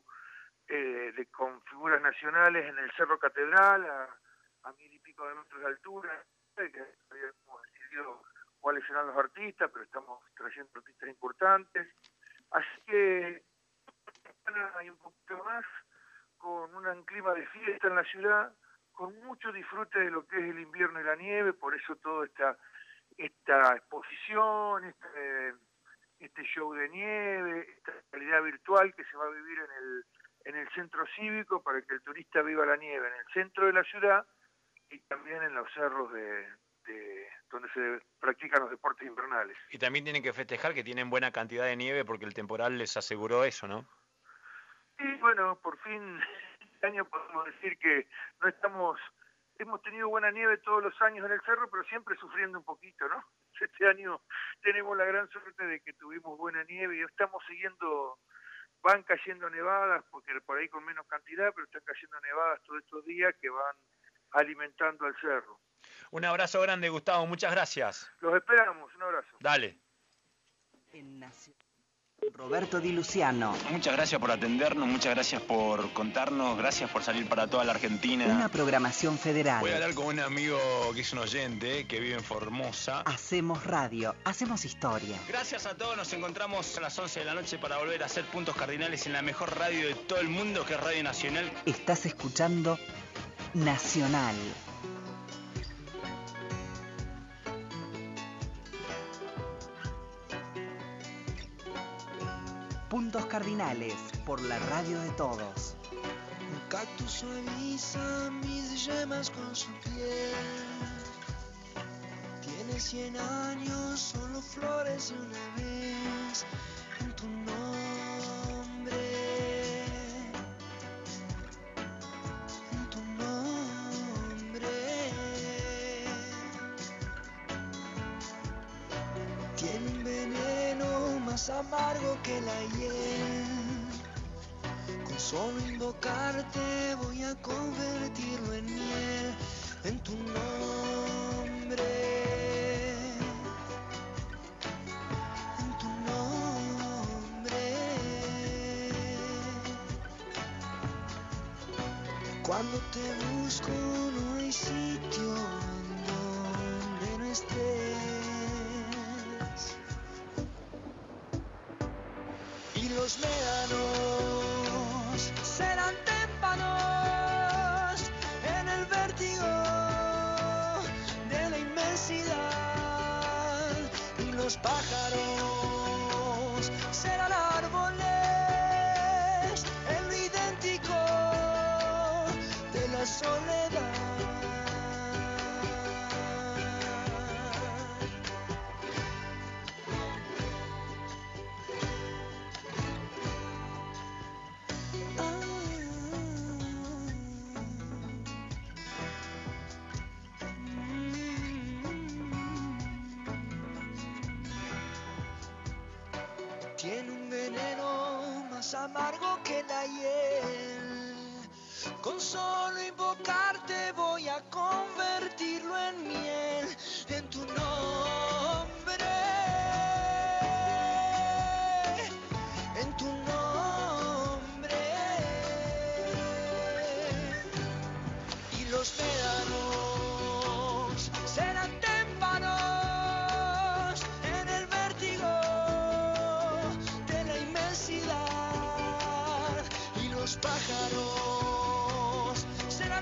Speaker 2: con figuras nacionales en el Cerro Catedral a 1000 y pico de metros de altura, que habíamos decidido cuáles serán los artistas, pero estamos trayendo artistas importantes. Así que hay un poquito más, con un clima de fiesta en la ciudad, con mucho disfrute de lo que es el invierno y la nieve. Por eso toda esta exposición, este show de nieve, esta realidad virtual que se va a vivir en el centro cívico, para que el turista viva la nieve en el centro de la ciudad y también en los cerros donde se practican los deportes invernales.
Speaker 3: Y también tienen que festejar que tienen buena cantidad de nieve porque el temporal les aseguró eso, ¿no?
Speaker 2: Sí, bueno, por fin este año podemos decir que hemos tenido buena nieve todos los años en el cerro, pero siempre sufriendo un poquito, ¿no? Este año tenemos la gran suerte de que tuvimos buena nieve y van cayendo nevadas, porque por ahí con menos cantidad, pero están cayendo nevadas todos estos días que van alimentando al cerro.
Speaker 3: Un abrazo grande, Gustavo, muchas gracias.
Speaker 2: Los esperamos, un abrazo.
Speaker 3: Dale.
Speaker 8: Roberto Di Luciano.
Speaker 5: Muchas gracias por atendernos, muchas gracias por contarnos, gracias por salir para toda la Argentina.
Speaker 8: Una programación federal.
Speaker 5: Voy a hablar con un amigo que es un oyente, que vive en Formosa.
Speaker 8: Hacemos radio, hacemos historia.
Speaker 5: Gracias a todos, nos encontramos a las 11 de la noche para volver a hacer Puntos Cardinales en la mejor radio de todo el mundo, que es Radio Nacional.
Speaker 8: Estás escuchando Nacional. Puntos Cardinales, por la radio de todos.
Speaker 6: Un cactus suaviza mis yemas con su piel. Tiene 100 años, solo florece una vez en tu nombre. En tu nombre. Tiene un veneno más amargo que la hiel. Con solo invocarte voy a convertirlo en miel. En tu nombre. En tu nombre. Cuando te busco no hay sitio en donde no estés. Y los médanos serán témpanos en el vértigo de la inmensidad. Y los pájaros serán árboles en lo idéntico de la soledad. Tiene un veneno más amargo que la hiel. Con solo invocarte voy a convertirlo en miel. En tu nombre. En tu nombre. Y los médanos serán témpanos en el vértigo de la inmensidad. Y los pájaros serán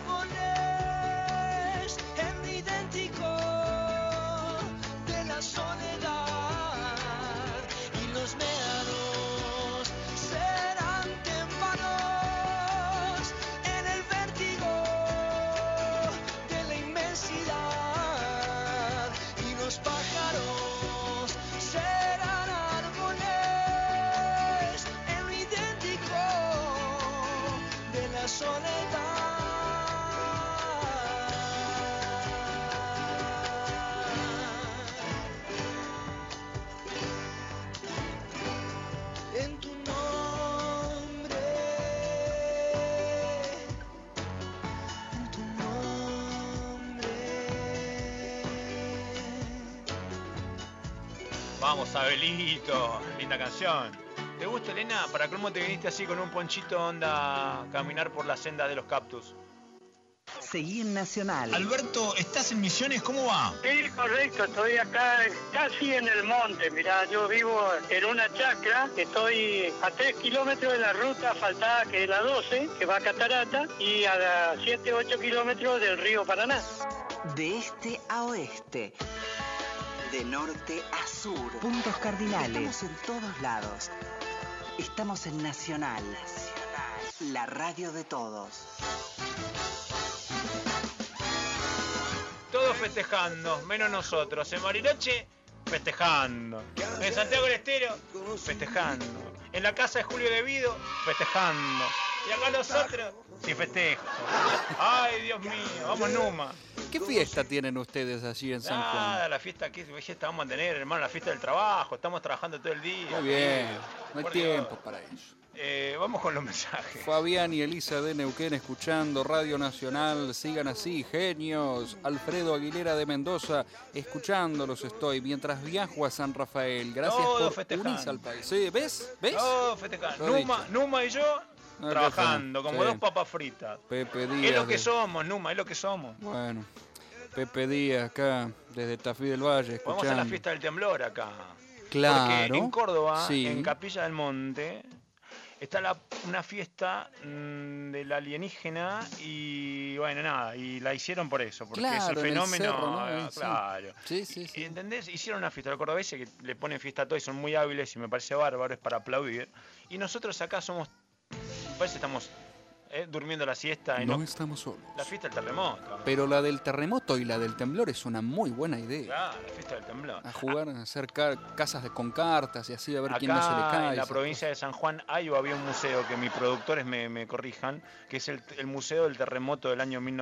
Speaker 6: árboles en lo idéntico de la soledad. Y los médanos serán témpanos en el vértigo de la inmensidad. Y los pájaros serán árboles en lo idéntico de la soledad. En tu nombre. En tu nombre.
Speaker 3: Vamos, Abelito, linda canción. ¿Te gusta, Elena? ¿Para cómo te viniste así con un ponchito onda caminar por la senda de los cactus?
Speaker 8: Seguí en Nacional.
Speaker 5: Alberto, ¿estás en Misiones? ¿Cómo va?
Speaker 7: Sí, correcto, estoy acá casi en el monte. Mirá, yo vivo en una chacra, estoy a 3 kilómetros de la ruta faltada, que es la 12, que va a Catarata, y a 7, 8 kilómetros del río Paraná.
Speaker 8: De este a oeste. De norte a sur. Puntos Cardinales. Estamos en todos lados. Estamos en Nacional. La radio de todos.
Speaker 3: Todos festejando, menos nosotros. En Bariloche, festejando. En Santiago del Estero, festejando. En la casa de Julio De Vido, festejando. Y acá nosotros, sin festejo. Ay, Dios mío, vamos Numa.
Speaker 4: ¿Qué fiesta tienen ustedes allí en San Juan?
Speaker 3: Nada, la fiesta, ¿qué fiesta vamos a tener, hermano? La fiesta del trabajo, estamos trabajando todo el día.
Speaker 4: Muy bien, no hay tiempo para eso.
Speaker 3: Vamos con los mensajes.
Speaker 4: Fabián y Elisa de Neuquén escuchando Radio Nacional, sigan así, genios. Alfredo Aguilera de Mendoza, escuchándolos estoy mientras viajo a San Rafael. Gracias
Speaker 3: Todo
Speaker 4: por unirse al país. Sí, ¿ves?
Speaker 3: Todo festejando. Numa y yo trabajando como dos papas fritas.
Speaker 4: Pepe Díaz.
Speaker 3: Es lo que somos, Numa, es lo que somos.
Speaker 4: Bueno, Pepe Díaz acá, desde Tafí del Valle, escuchando.
Speaker 3: Vamos a la fiesta del temblor acá.
Speaker 4: Claro.
Speaker 3: Porque en Córdoba,
Speaker 4: sí.
Speaker 3: En Capilla del Monte, está una fiesta del alienígena y bueno, nada, y la hicieron por eso, porque
Speaker 4: claro,
Speaker 3: es el fenómeno,
Speaker 4: el cerro, ¿no?
Speaker 3: Claro.
Speaker 4: Sí.
Speaker 3: ¿Entendés? Hicieron una fiesta, los cordobeses que le ponen fiesta a todo y son muy hábiles y me parece bárbaro, es para aplaudir. Y nosotros acá somos, me parece estamos durmiendo la siesta. Y
Speaker 4: no estamos solos.
Speaker 3: La fiesta del terremoto.
Speaker 4: Pero la del terremoto y la del temblor es una muy buena idea.
Speaker 3: Claro, la fiesta del temblor.
Speaker 4: A jugar, a hacer casas con cartas y así a ver
Speaker 3: acá,
Speaker 4: quién no se le cae.
Speaker 3: En la provincia de San Juan había un museo, que mis productores me corrijan, que es el Museo del Terremoto del año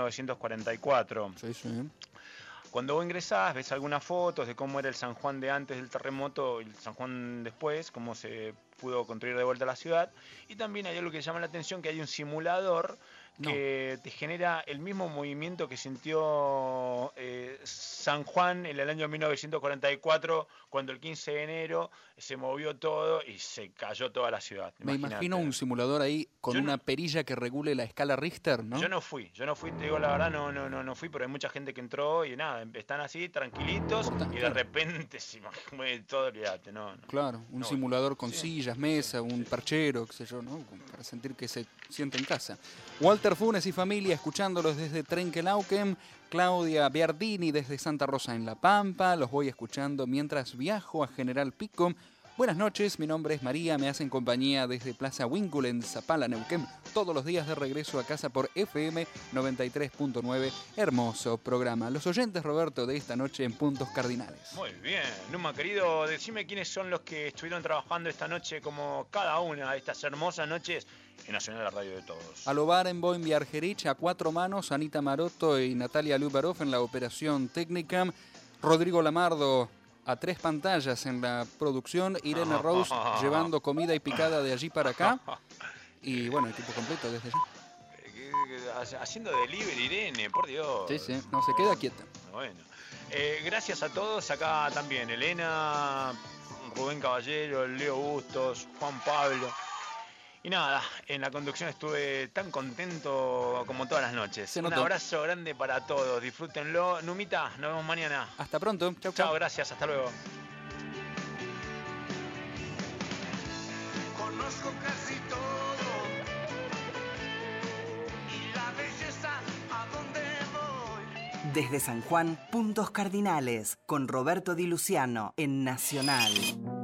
Speaker 3: 1944.
Speaker 4: Sí.
Speaker 3: Cuando vos ingresás, ves algunas fotos de cómo era el San Juan de antes del terremoto y el San Juan después, cómo se pudo construir de vuelta la ciudad. Y también hay algo que llama la atención, que hay un simulador que te genera el mismo movimiento que sintió San Juan en el año 1944, cuando el 15 de enero se movió todo y se cayó toda la ciudad.
Speaker 4: Me imagino un simulador ahí con una perilla que regule la escala Richter, ¿no?
Speaker 3: Yo no fui, te digo la verdad, no fui, pero hay mucha gente que entró y nada, están así tranquilitos y de repente se mueve todo, olvídate, no.
Speaker 4: Claro, un simulador con sillas, mesa, un perchero, qué sé yo, ¿no? Para sentir que se siente en casa. Walter Funes y familia escuchándolos desde Trenquelauquen, Claudia Biardini desde Santa Rosa en La Pampa, los voy escuchando mientras viajo a General Pico. Buenas noches, mi nombre es María, me hacen compañía desde Plaza Winkle en Zapala, Neuquén, todos los días de regreso a casa por FM 93.9, hermoso programa. Los oyentes, Roberto, de esta noche en Puntos Cardinales.
Speaker 3: Muy bien, Numa querido, decime quiénes son los que estuvieron trabajando esta noche como cada una de estas hermosas noches en Nacional, la radio de todos.
Speaker 4: Alo Barenboim Viargerich, a cuatro manos, Anita Maroto y Natalia Lubarov en la operación técnica, Rodrigo Lamardo a tres pantallas en la producción, Irene Rose llevando comida y picada de allí para acá, y bueno, equipo completo desde allá.
Speaker 3: Haciendo delivery, Irene, por Dios.
Speaker 4: Sí, no se queda quieta.
Speaker 3: Bueno, gracias a todos, acá también Elena, Rubén Caballero, Leo Bustos, Juan Pablo. Y nada, en la conducción estuve tan contento como todas las noches. Un abrazo grande para todos, disfrútenlo. Numita, nos vemos mañana.
Speaker 4: Hasta pronto.
Speaker 3: Chao, gracias, hasta luego.
Speaker 6: Conozco casi todo y la belleza a dónde voy.
Speaker 8: Desde San Juan, Puntos Cardinales, con Roberto Di Luciano en Nacional.